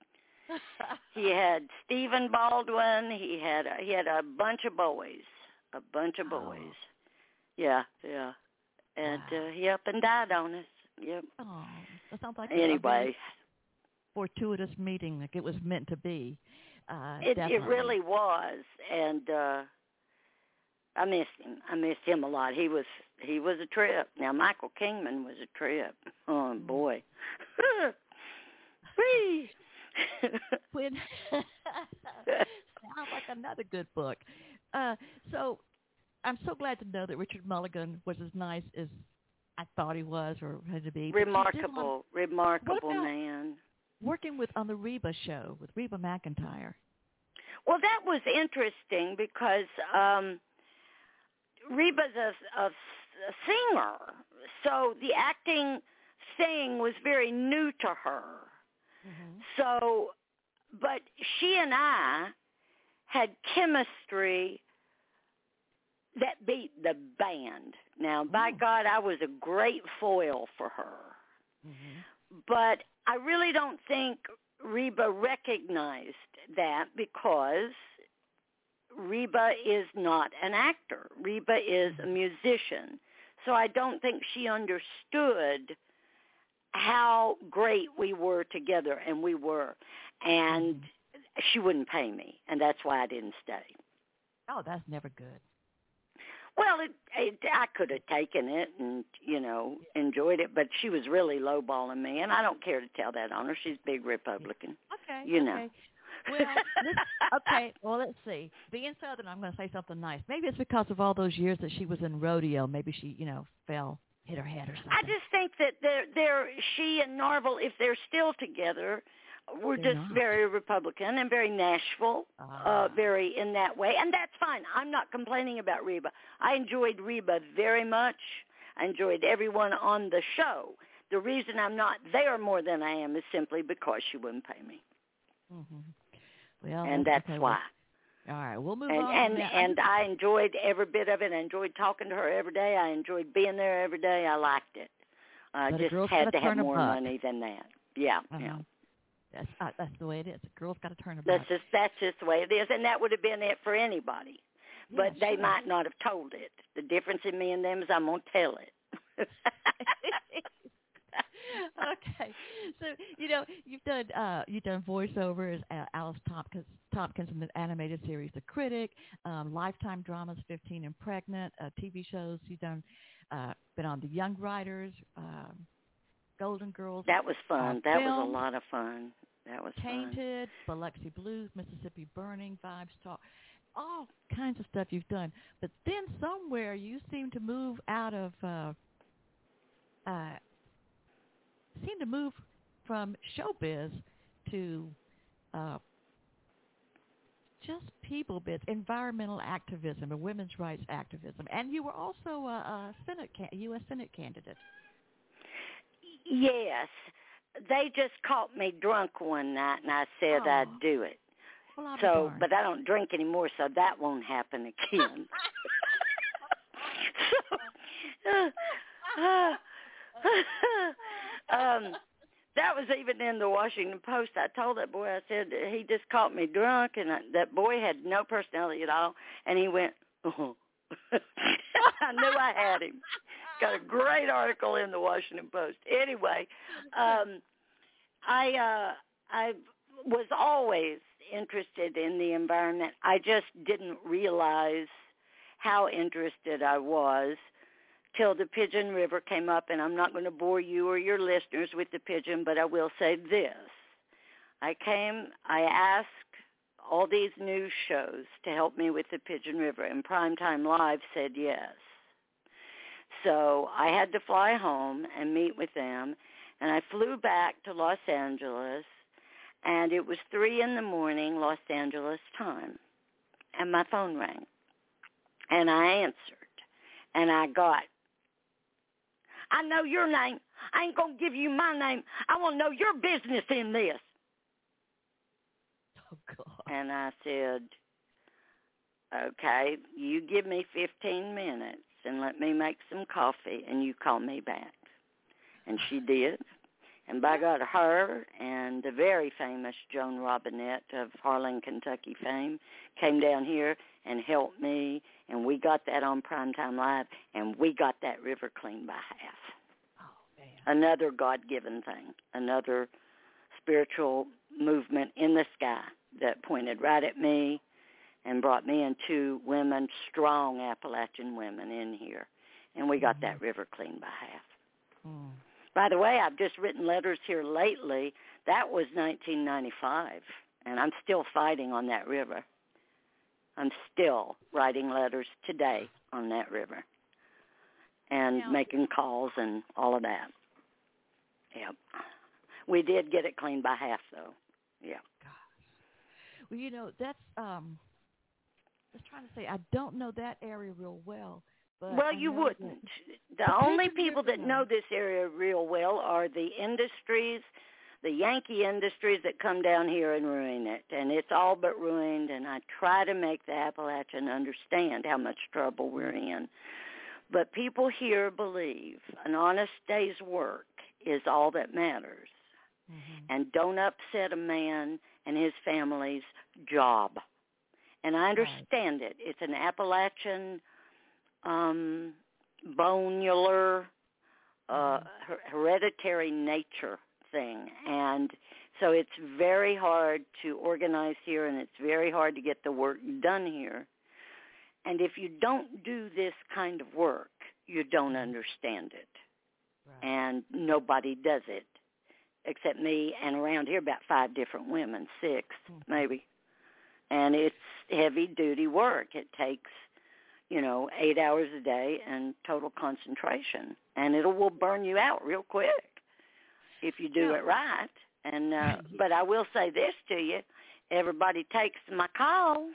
S4: He had Stephen Baldwin. He had, a, he had a bunch of boys, a bunch of boys.
S1: Oh.
S4: Yeah, yeah. And
S1: Wow.
S4: uh, he up and died on us. Yep.
S1: Oh, that sounds like
S4: Anyway,
S1: a very fortuitous meeting, like it was meant to be. Uh,
S4: it
S1: definitely.
S4: it really was, and uh, I missed him. I missed him a lot. He was he was a trip. Now Michael Kingman was a trip. Oh boy. Whee!
S1: When sounds like another good book. Uh, so I'm so glad to know that Richard Mulligan was as nice as I thought he was or had to be. But you did
S4: Remarkable,
S1: want-
S4: remarkable
S1: What about-
S4: man.
S1: working with on the Reba show with Reba McEntire.
S4: Well, that was interesting because um, Reba's a, a, a singer, so the acting thing was very new to her.
S1: Mm-hmm.
S4: So, but she and I had chemistry that beat the band. Now, by
S1: Ooh.
S4: God, I was a great foil for her.
S1: Mm-hmm.
S4: But I really don't think Reba recognized that, because Reba is not an actor. Reba is a musician. So I don't think she understood how great we were together, and we were. And she wouldn't pay me, and that's why I didn't stay.
S1: Oh, that's never good.
S4: Well, it, it, I could have taken it and, you know, enjoyed it, but she was really lowballing me, and I don't care to tell that on her. She's a big Republican.
S1: Okay.
S4: You
S1: okay.
S4: know.
S1: Well, let's, okay, well, let's see. Being Southern, I'm going to say something nice. Maybe it's because of all those years that she was in rodeo. Maybe she, you know, fell, hit her head or something.
S4: I just think that they're, they're, she and Norval, if they're still together, we're
S1: They're
S4: just
S1: not.
S4: very Republican and very Nashville,
S1: Ah.
S4: uh, very in that way. And that's fine. I'm not complaining about Reba. I enjoyed Reba very much. I enjoyed everyone on the show. The reason I'm not there more than I am is simply because she wouldn't pay me.
S1: Mm-hmm. Well,
S4: and that's
S1: okay,
S4: why.
S1: Well, all right, we'll move
S4: and,
S1: on.
S4: And,
S1: from that.
S4: and I enjoyed every bit of it. I enjoyed talking to her every day. I enjoyed being there every day. I liked it. I
S1: But a
S4: just
S1: girl's
S4: had
S1: gotta
S4: to have
S1: turn a
S4: more
S1: buck.
S4: money than that. Yeah,
S1: Uh-huh.
S4: yeah.
S1: That's uh, that's the way it is. A girl's got to turn a
S4: That's
S1: buck.
S4: just that's just the way it is, and that would have been it for anybody.
S1: Yeah,
S4: But they
S1: sure.
S4: might not have told it. The difference in me and them is I'm gonna tell it.
S1: Okay, so you know you've done uh, you've done voiceovers, uh, Alice Tompkins, Tompkins in the animated series The Critic, um, Lifetime dramas, fifteen and Pregnant, uh, T V shows. You've done uh, been on The Young Writers, um, Golden Girls.
S4: That was fun.
S1: Uh,
S4: that
S1: film,
S4: was a lot of fun. That was
S1: Tainted, Biloxi Blues, Mississippi Burning, Vibes Talk, all kinds of stuff you've done. But then somewhere you seem to move out of. Uh, uh, seem to move from showbiz to uh, just people biz, environmental activism and women's rights activism. And you were also a, a Senate can- U S Senate candidate.
S4: fun. Yes. They just caught me drunk one night, and I said
S1: Oh.
S4: I'd do it.
S1: Well, I'll be
S4: So,
S1: darned.
S4: but I don't drink anymore, so that won't happen again. so, uh, um, that was even in the Washington Post. I told that boy, I said, he just caught me drunk, and I, that boy had no personality at all, and he went, oh. I knew I had him. Got a great article in the Washington Post. Anyway, um, I uh, I was always interested in the environment. I just didn't realize how interested I was till the Pigeon River came up, and I'm not going to bore you or your listeners with the Pigeon, but I will say this. I came, I asked all these news shows to help me with the Pigeon River, and Primetime Live said yes. So I had to fly home and meet with them, and I flew back to Los Angeles, and it was three in the morning, Los Angeles time, and my phone rang, and I answered, and I got, I know your name. I ain't going to give you my name. I want to know your business in this.
S1: Oh, God.
S4: And I said, okay, you give me fifteen minutes and let me make some coffee, and you call me back. And she did. And by God, her and the very famous Joan Robinette of Harlan, Kentucky fame came down here and helped me, and we got that on Primetime Live, and we got that river clean by half.
S1: Oh, man.
S4: Another God-given thing, another spiritual movement in the sky that pointed right at me and brought me and two women, strong Appalachian women in here, and we got mm-hmm. that river clean by half.
S1: Mm.
S4: By the way, I've just written letters here lately. That was nineteen ninety-five, and I'm still fighting on that river. I'm still writing letters today on that river and
S1: yeah.
S4: making calls and all of that. Yep. We did get it cleaned by half, though. Yeah.
S1: Gosh. Well, you know, that's, um, I was trying to say, I don't know that area real well. But
S4: well,
S1: I
S4: you
S1: know
S4: wouldn't.
S1: That,
S4: the
S1: the
S4: only
S1: Pigeon
S4: people
S1: River
S4: that know this area real well are the industries, the Yankee industries that come down here and ruin it. And it's all but ruined, and I try to make the Appalachian understand how much trouble we're in. But people here believe an honest day's work is all that matters. Mm-hmm. And don't upset a man and his family's job. And I understand right. it. It's an Appalachian um, bonular, uh, mm-hmm. her- hereditary nature thing. And so it's very hard to organize here, and it's very hard to get the work done here. And if you don't do this kind of work, you don't understand it. Right. And nobody does it except me and around here about five different women, six mm-hmm. maybe. And it's heavy-duty work. It takes, you know, eight hours a day and total concentration. And it will burn you out real quick if you do yeah. it right. And uh, But I will say this to you. Everybody takes my call.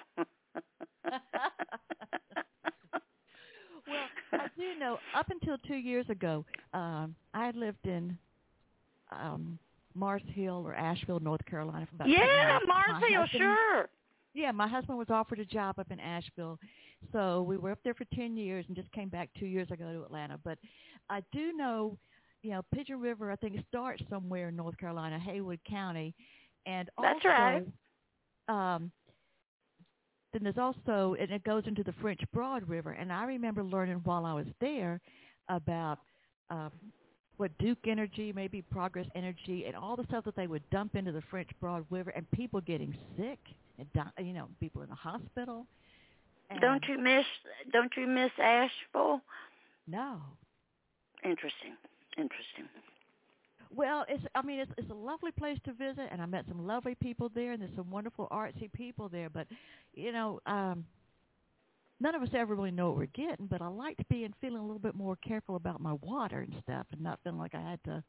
S1: Well, I do know up until two years ago, um, I had lived in um, Mars Hill or Asheville, North Carolina for about
S4: yeah,
S1: ten
S4: Mars Hill,
S1: husband,
S4: sure.
S1: Yeah, my husband was offered a job up in Asheville, so we were up there for ten years and just came back two years ago to Atlanta. But I do know, you know, Pigeon River, I think it starts somewhere in North Carolina, Haywood County, and
S4: That's
S1: also,
S4: right.
S1: Um, then there's also, and it goes into the French Broad River. And I remember learning while I was there about um, what Duke Energy, maybe Progress Energy, and all the stuff that they would dump into the French Broad River, and people getting sick, and die, you know, people in the hospital. And
S4: don't you miss? Don't you miss Asheville?
S1: No.
S4: Interesting. Interesting.
S1: Well, it's, I mean, it's, it's a lovely place to visit, and I met some lovely people there, and there's some wonderful artsy people there. But, you know, um, none of us ever really know what we're getting, but I liked being feeling a little bit more careful about my water and stuff and not feeling like I had to.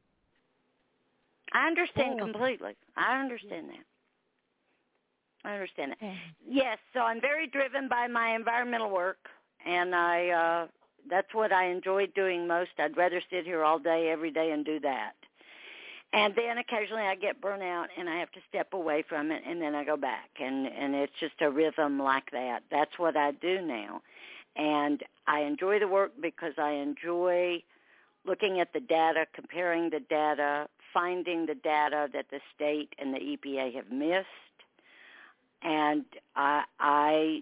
S4: I understand oh. completely. I understand that. I understand that. Yeah. Yes, so I'm very driven by my environmental work, and I uh, that's what I enjoy doing most. I'd rather sit here all day, every day, and do that. And then occasionally I get burnt out, and I have to step away from it, and then I go back. And, and it's just a rhythm like that. That's what I do now. And I enjoy the work because I enjoy looking at the data, comparing the data, finding the data that the state and the E P A have missed. And I, I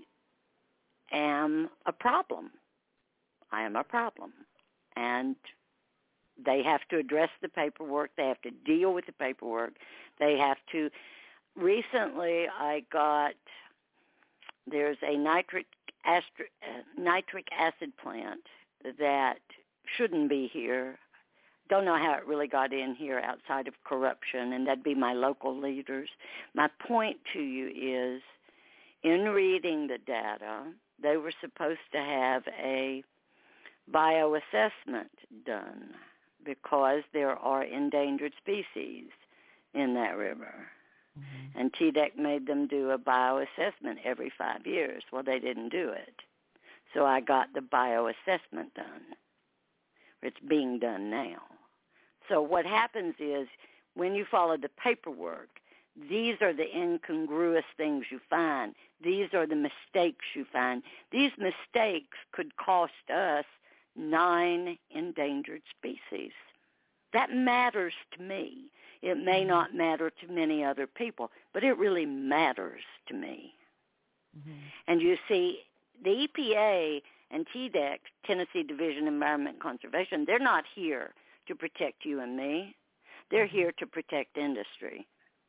S4: am a problem. I am a problem. And they have to address the paperwork. They have to deal with the paperwork. They have to. Recently, I got, there's a nitric, astri, uh, nitric acid plant that shouldn't be here. Don't know how it really got in here outside of corruption, and that'd be my local leaders. My point to you is, in reading the data, they were supposed to have a bioassessment done because there are endangered species in that river. Mm-hmm. And T D E C made them do a bioassessment every five years. Well, they didn't do it. So I got the bioassessment done. It's being done now. So what happens is when you follow the paperwork, these are the incongruous things you find. These are the mistakes you find. These mistakes could cost us nine endangered species. That matters to me. It may not matter to many other people, but it really matters to me. Mm-hmm. And you see, the E P A and T D E C, Tennessee Division of Environment Conservation, they're not here to protect you and me. They're here to protect industry.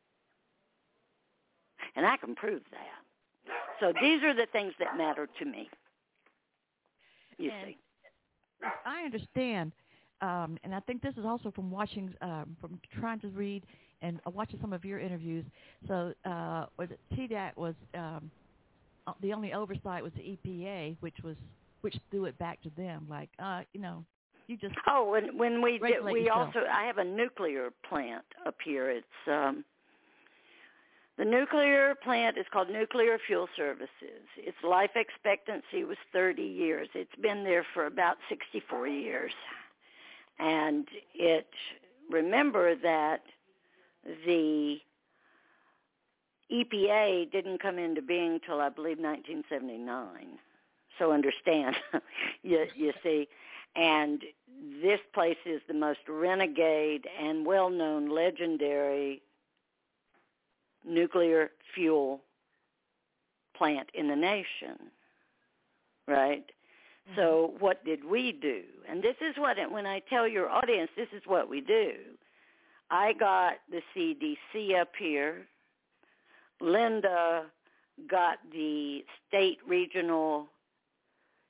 S4: And I can prove that. So these are the things that matter to me, you
S1: and
S4: see.
S1: I understand, um, and I think this is also from watching, um, from trying to read and uh, watching some of your interviews. So uh, was it T D E C was um, the only oversight was the E P A, which was which threw it back to them, like uh, you know, you just
S4: oh, when when we did, we
S1: yourself.
S4: also I have a nuclear plant up here. It's um, the nuclear plant is called Nuclear Fuel Services. Its life expectancy was thirty years. It's been there for about sixty-four years. And it, remember that the E P A didn't come into being till, I believe, nineteen seventy-nine. So understand, you, you see. And this place is the most renegade and well-known legendary nuclear fuel plant in the nation, right? Mm-hmm. So what did we do? And this is what, when I tell your audience, this is what we do. I got the C D C up here. Linda got the state regional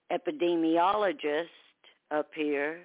S4: epidemiologist up here,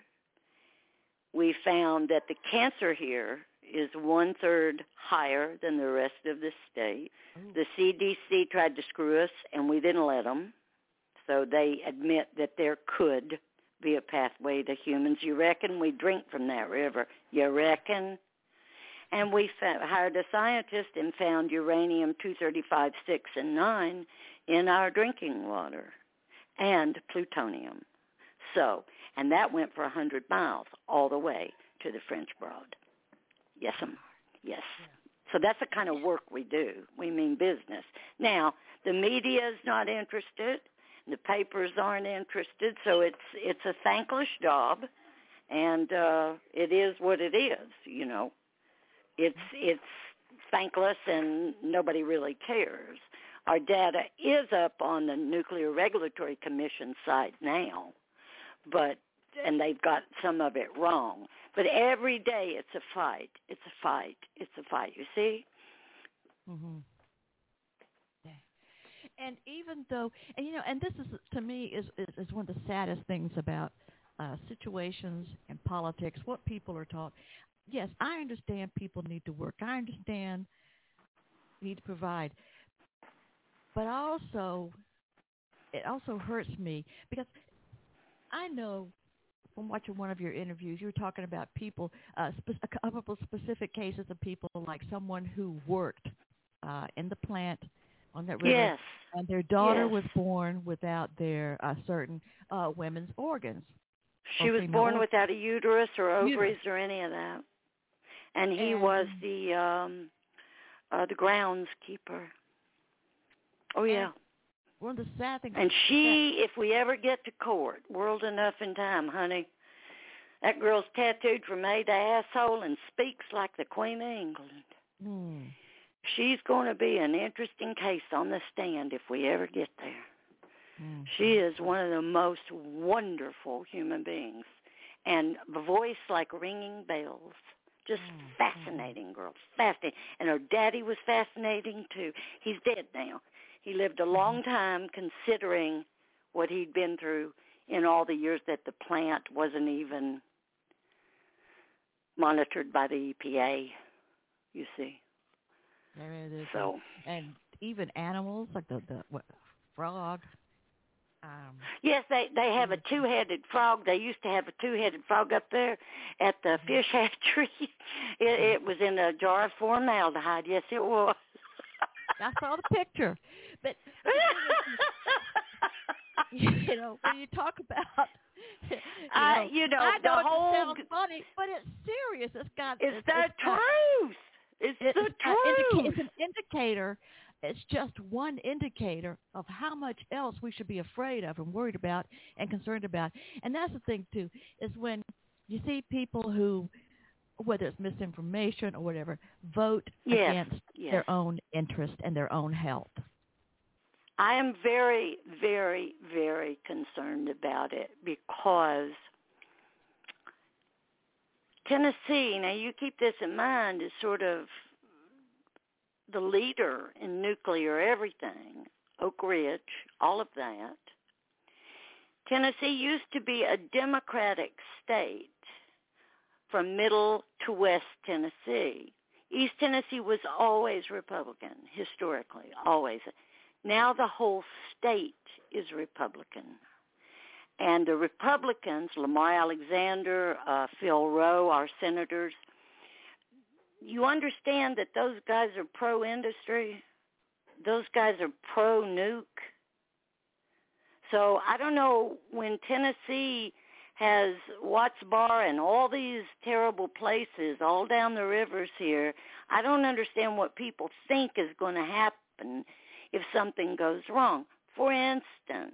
S4: we found that the cancer here is one-third higher than the rest of the state. Ooh. The C D C tried to screw us, and we didn't let them. So they admit that there could be a pathway to humans. You reckon we drink from that river? You reckon? And we found, hired a scientist and found uranium two thirty-five, six, and nine in our drinking water, and plutonium. So, and that went for one hundred miles all the way to the French Broad. Yes, um, yes. So that's the kind of work we do. We mean business. Now, the media is not interested. The papers aren't interested. So it's it's a thankless job, and uh, it is what it is, you know. It's it's thankless, and nobody really cares. Our data is up on the Nuclear Regulatory Commission site now, but and they've got some of it wrong. But every day it's a fight. It's a fight. It's a fight. You see?
S1: Mm-hmm. Yeah. And even though, and you know, and this is to me is is, is one of the saddest things about uh, situations and politics. What people are taught. Yes, I understand people need to work. I understand need to provide. But also, it also hurts me because I know from watching one of your interviews, you were talking about people, uh, spe- a couple of specific cases of people like someone who worked uh, in the plant on that river,
S4: yes.
S1: and their daughter
S4: yes.
S1: was born without their uh, certain uh, women's organs.
S4: She was born
S1: organs.
S4: without a uterus or ovaries
S1: uterus.
S4: or any of that. And he
S1: and,
S4: was the um, uh, the groundskeeper. Oh, yeah.
S1: One of the sad things.
S4: And she, if we ever get to court, world enough in time, honey, that girl's tattooed from A to asshole and speaks like the Queen of England.
S1: Hmm.
S4: She's going to be an interesting case on the stand if we ever get there.
S1: Hmm.
S4: She is one of the most wonderful human beings. And a voice like ringing bells. Just mm. fascinating girl, fascinating. And her daddy was fascinating, too. He's dead now. He lived a long time considering what he'd been through in all the years that the plant wasn't even monitored by the E P A, you see.
S1: There it is.
S4: So,
S1: and even animals, like the, the what, frog. Um,
S4: yes, they, they have a two-headed frog. They used to have a two-headed frog up there at the mm-hmm. fish hatchery. It, it was in a jar of formaldehyde. Yes, it was.
S1: I saw the picture. But, you know, when you talk about, you know,
S4: uh, you know
S1: I
S4: the
S1: know
S4: whole...
S1: it sounds funny, but it's serious. It's got...
S4: It's,
S1: it's
S4: the
S1: it's
S4: truth.
S1: Got,
S4: it's,
S1: it's
S4: the
S1: it's
S4: truth.
S1: Indica- it's an indicator. It's just one indicator of how much else we should be afraid of and worried about and concerned about. And that's the thing, too, is when you see people who, whether it's misinformation or whatever, vote
S4: yes.
S1: against
S4: yes.
S1: their own interest and their own health.
S4: I am very, very, very concerned about it because Tennessee, now you keep this in mind, is sort of the leader in nuclear everything, Oak Ridge, all of that. Tennessee used to be a Democratic state from middle to west Tennessee. East Tennessee was always Republican, historically, always. Now the whole state is Republican. And the Republicans, Lamar Alexander, uh, Phil Rowe, our senators, you understand that those guys are pro-industry. Those guys are pro-nuke. So I don't know, when Tennessee has Watts Bar and all these terrible places all down the rivers here, I don't understand what people think is going to happen if something goes wrong. For instance,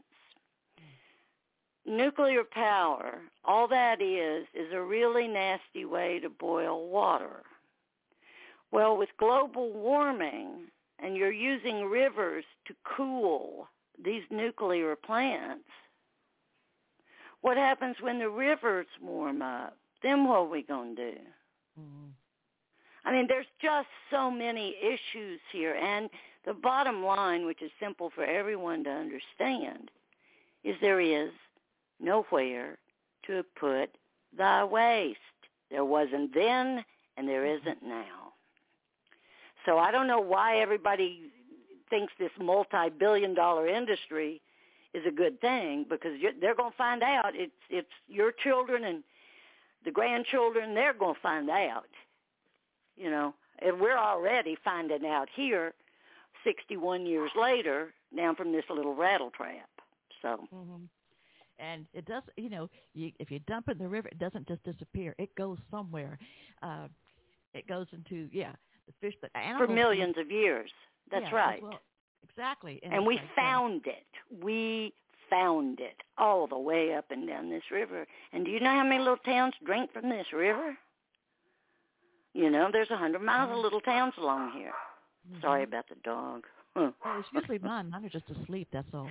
S4: nuclear power, all that is, is a really nasty way to boil water. Well, with global warming, and you're using rivers to cool these nuclear plants, what happens when the rivers warm up? Then what are we going to do? Mm-hmm. I mean, there's just so many issues here. And the bottom line, which is simple for everyone to understand, is there is nowhere to put thy waste. There wasn't then, and there isn't now. So I don't know why everybody thinks this multi-billion dollar industry is a good thing, because they're going to find out. It's it's your children and the grandchildren, they're going to find out, you know. And we're already finding out here sixty-one years later down from this little rattle trap. So.
S1: Mm-hmm. And it does, you know, you, if you dump it in the river, it doesn't just disappear. It goes somewhere. Uh, it goes into, yeah, the fish, the animals.
S4: For millions of years. That's
S1: yeah,
S4: right.
S1: Well, exactly. And,
S4: and we
S1: like,
S4: found uh, it. We found it all the way up and down this river. And do you know how many little towns drink from this river? You know, there's a hundred miles of little towns along here. Mm-hmm. Sorry about the dog. Huh.
S1: Oh, it's usually mine. Mine are just asleep, that's all.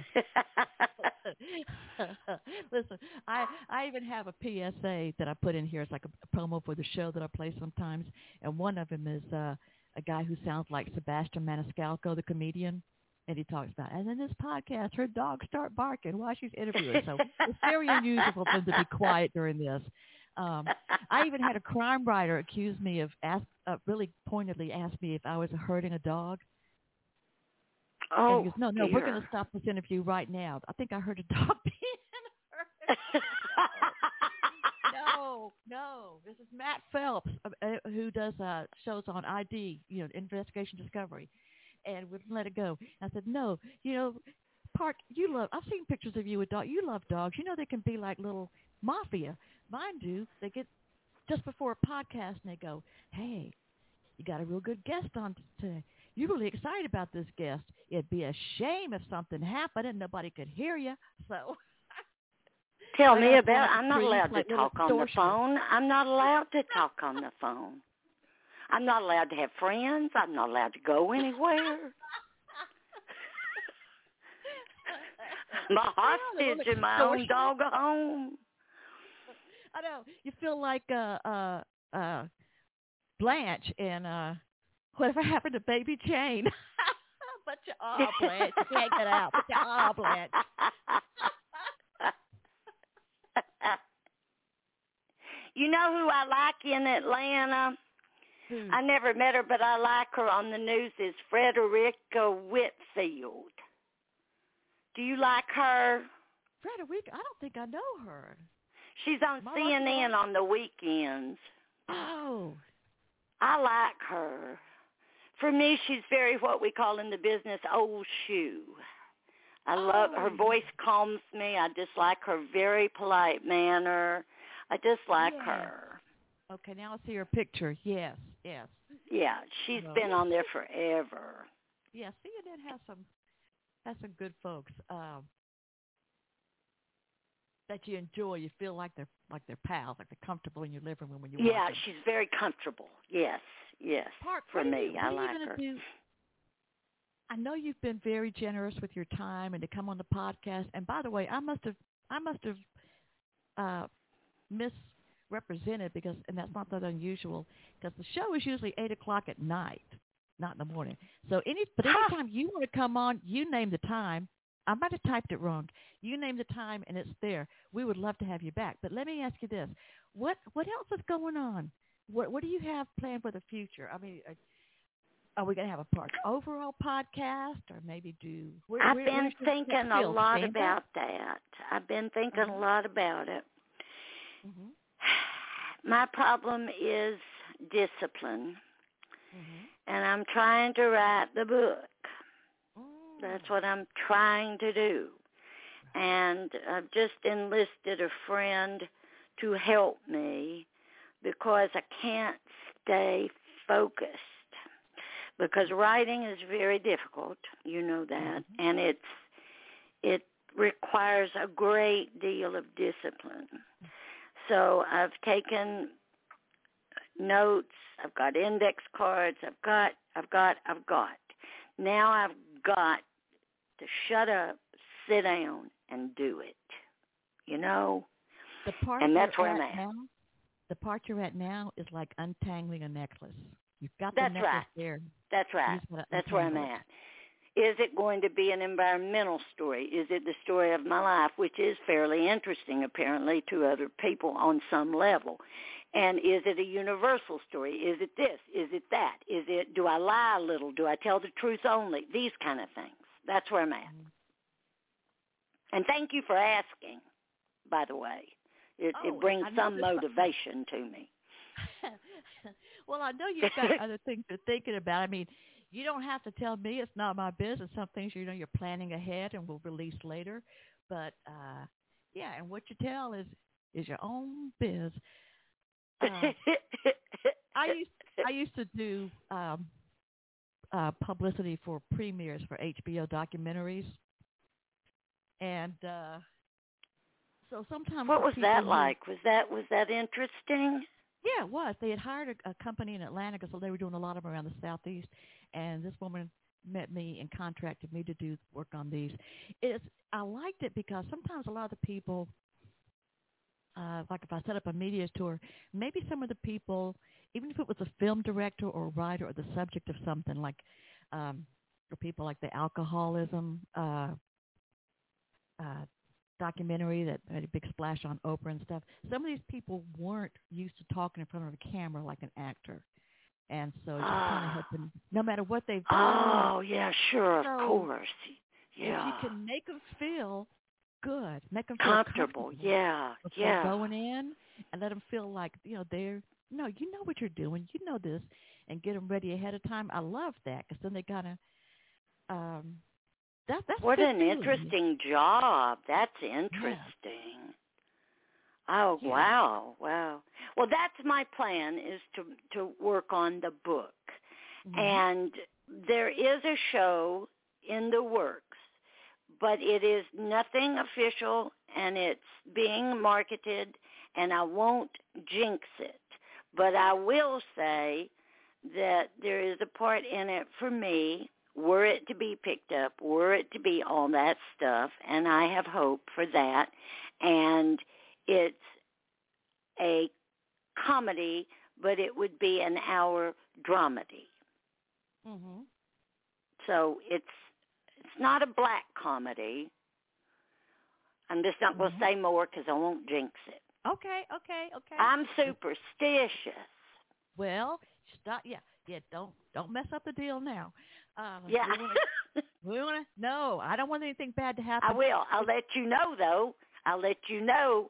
S1: Listen, I I even have a P S A that I put in here. It's like a, a promo for the show that I play sometimes. And one of them is uh, a guy who sounds like Sebastian Maniscalco, the comedian. And he talks about, and in this podcast, her dogs start barking while she's interviewing. So it's very unusual for them to be quiet during this. Um, I even had a crime writer accuse me of, ask, uh, really pointedly asked me if I was hurting a dog.
S4: Oh,
S1: and he goes, no, no,
S4: dear.
S1: we're going to stop this interview right now. I think I heard a dog being hurt. no, no. This is Matt Phelps, uh, who does uh, shows on I D, you know, Investigation Discovery, and wouldn't let it go. I said, no, you know, Park, you love, I've seen pictures of you with dogs. You love dogs. You know they can be like little mafia. Mine do. They get just before a podcast, and they go, hey, you got a real good guest on today. You're really excited about this guest. It'd be a shame if something happened and nobody could hear you. So
S4: tell me about. I'm not allowed
S1: like
S4: to talk on the phone. I'm not allowed to talk on the phone. I'm not allowed to have friends. I'm not allowed to go anywhere. My hostage in my own dog home.
S1: I know. You feel like uh, uh, uh, Blanche in uh, Whatever Happened to Baby Jane. But you are, Blanche. You can't get out, but you are, Blanche.
S4: You know who I like in Atlanta?
S1: Hmm.
S4: I never met her, but I like her on the news, is Frederica Whitfield. Do you like her?
S1: Frederica? I don't think I know her.
S4: She's on C N N on the weekends.
S1: Oh.
S4: I like her. For me, she's very what we call in the business old shoe. I love
S1: oh.
S4: her voice calms me. I just like her very polite manner. I just like
S1: yeah.
S4: her.
S1: Okay, now I see her picture. Yes, yes.
S4: Yeah, she's
S1: well,
S4: been on there forever.
S1: Yeah, C N N has some has some good folks um, that you enjoy. You feel like they're like they're pals, like they're comfortable in your living room when you
S4: Yeah,
S1: watch them.
S4: she's very comfortable. Yes, yes.
S1: Park,
S4: for me,
S1: you,
S4: I like her.
S1: Do? I know you've been very generous with your time and to come on the podcast. And by the way, I must have I must have uh, misrepresented because, and that's not that unusual, because the show is usually eight o'clock at night, not in the morning. So any, but anytime you want to come on, you name the time. I might have typed it wrong. You name the time, and it's there. We would love to have you back. But let me ask you this: what what else is going on? What what do you have planned for the future? I mean, are, are we going to have a part overall podcast, or maybe do? Where,
S4: I've
S1: where,
S4: been thinking a lot
S1: Stand
S4: about
S1: up?
S4: that. I've been thinking
S1: Mm-hmm.
S4: a lot about it.
S1: Mm-hmm.
S4: My problem is discipline,
S1: Mm-hmm.
S4: and I'm trying to write the book.
S1: Mm.
S4: That's what I'm trying to do. And I've just enlisted a friend to help me because I can't stay focused. Because writing is very difficult, you know that,
S1: Mm-hmm.
S4: and it's it requires a great deal of discipline. So I've taken notes, I've got index cards, I've got, I've got, I've got. Now I've got to shut up, sit down, and do it, you know?
S1: The part
S4: and that's
S1: you're
S4: where I'm
S1: at
S4: at.
S1: now, the part you're at now is like untangling a necklace. You've got
S4: That's
S1: the necklace
S4: right.
S1: there.
S4: That's right.
S1: You just gotta
S4: That's where I'm
S1: untangle it.
S4: at. Is it going to be an environmental story? Is it the story of my life, which is fairly interesting, apparently, to other people on some level? And is it a universal story? Is it this? Is it that? Is it, do I lie a little? Do I tell the truth only? These kind of things. That's where I'm at. And thank you for asking, by the way. It,
S1: oh,
S4: it brings some motivation to me.
S1: Well, I know you've got other things you're thinking about. I mean, you don't have to tell me. It's not my business. Some things, you know, you're planning ahead and will release later. But, uh, yeah, and what you tell is, is your own biz. Uh, I used I used to do um, uh, publicity for premieres for H B O documentaries, and uh, so sometimes
S4: what was that
S1: who,
S4: like? Was that was that interesting?
S1: Yeah, it was. They had hired a, a company in Atlanta, so they were doing a lot of them around the Southeast, and this woman met me and contracted me to do work on these. It's I liked it because sometimes a lot of the people. Uh, like if I set up a media tour, maybe some of the people, even if it was a film director or writer or the subject of something like, um, for people like the alcoholism uh, uh, documentary that made a big splash on Oprah and stuff, some of these people weren't used to talking in front of a camera like an actor. And so just kind of helping, no matter what they've done.
S4: Oh, yeah, sure,
S1: so
S4: of course. Yeah.
S1: If you can make them feel good, make them feel
S4: comfortable.
S1: comfortable.
S4: Yeah,
S1: before
S4: yeah.
S1: Going in and let them feel like, you know, they're, no, you know what you're doing. You know this, and get them ready ahead of time. I love that because then they kind of, um, that, that's
S4: what an
S1: feeling.
S4: interesting job. That's interesting. Yeah. Oh,
S1: yeah.
S4: wow, wow. Well, that's my plan is to, to work on the book. Mm-hmm. And there is a show in the works. But it is nothing official, and it's being marketed, and I won't jinx it. But I will say that there is a part in it for me, were it to be picked up, were it to be all that stuff, and I have hope for that. And it's a comedy, but it would be an hour dramedy.
S1: Mm-hmm.
S4: So it's It's not a black comedy. I'm just not going to say more because I won't jinx it.
S1: Okay, okay, okay.
S4: I'm superstitious.
S1: Well, stop. Yeah, yeah. Don't don't mess up the deal now. Uh,
S4: yeah.
S1: We want to. No, I don't want anything bad to happen.
S4: I will. I'll let you know, though. I'll let you know.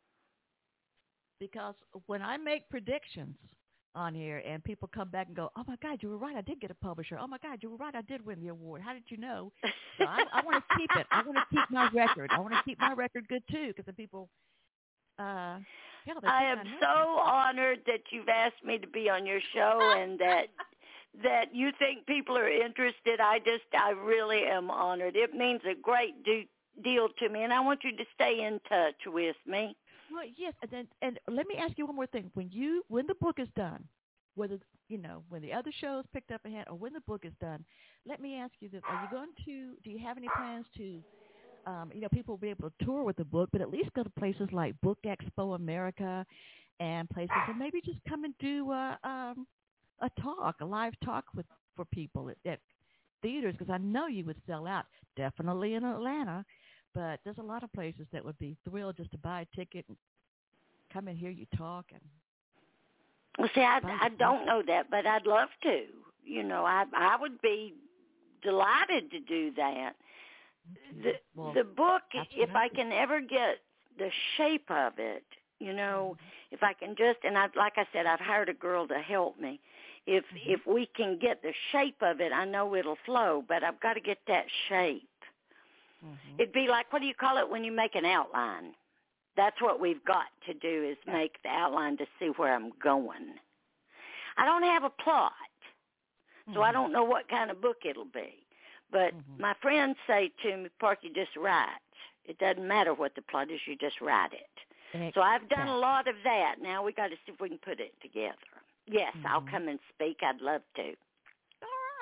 S1: Because when I make predictions on here and people come back and go, oh, my God, you were right. I did get a publisher. Oh, my God, you were right. I did win the award. How did you know? So I, I want to keep it. I want to keep my record. I want to keep my record good, too, because the people, uh, yeah, they
S4: I
S1: think
S4: am
S1: I know
S4: so
S1: that.
S4: honored that you've asked me to be on your show and that that you think people are interested. I just, I really am honored. It means a great do, deal to me, and I want you to stay in touch with me.
S1: Well, yes, and then, and let me ask you one more thing. When you, when the book is done, whether, you know, when the other shows picked up ahead or when the book is done, let me ask you this. Are you going to, do you have any plans to, um, you know, people will be able to tour with the book, but at least go to places like Book Expo America and places, and maybe just come and do a, um, a talk, a live talk with for people at, at theaters, because I know you would sell out, definitely in Atlanta. But there's a lot of places that would be thrilled just to buy a ticket and come and hear you talk. And
S4: well, see, I, I don't know that, but I'd love to. You know, I I would be delighted to do that. The
S1: well,
S4: the book, if
S1: I
S4: I can ever get the shape of it, you know, mm-hmm. if I can just, and I like I said, I've hired a girl to help me. If mm-hmm. if we can get the shape of it, I know it'll flow, but I've got to get that shape. Mm-hmm. It'd be like, what do you call it when you make an outline? That's what we've got to do is make the outline to see where I'm going. I don't have a plot, so mm-hmm. I don't know what kind of book it'll be. But mm-hmm. my friends say to me, Park, you just write. It doesn't matter what the plot is, you just write it. Exactly. So I've done a lot of that. Now we got to see if we can put it together. Yes, mm-hmm. I'll come and speak. I'd love to.
S1: All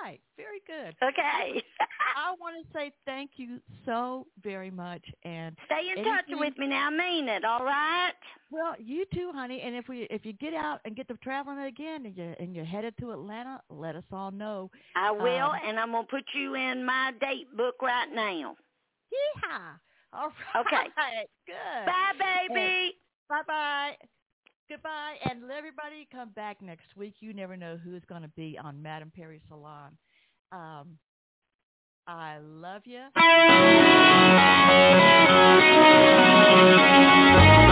S1: right. Very good.
S4: Okay.
S1: I want to say thank you so very much. And
S4: stay in
S1: anything,
S4: touch with me now. I mean it, all right?
S1: Well, you too, honey. And if we if you get out and get to traveling again and you're, and you're headed to Atlanta, let us all know.
S4: I will,
S1: um,
S4: and I'm going to put you in my date book right now.
S1: Yeah. All right.
S4: Okay.
S1: Good.
S4: Bye, baby.
S1: Bye-bye. Goodbye. And let everybody come back next week. You never know who's going to be on Madame Perry Salon. Um, I love you.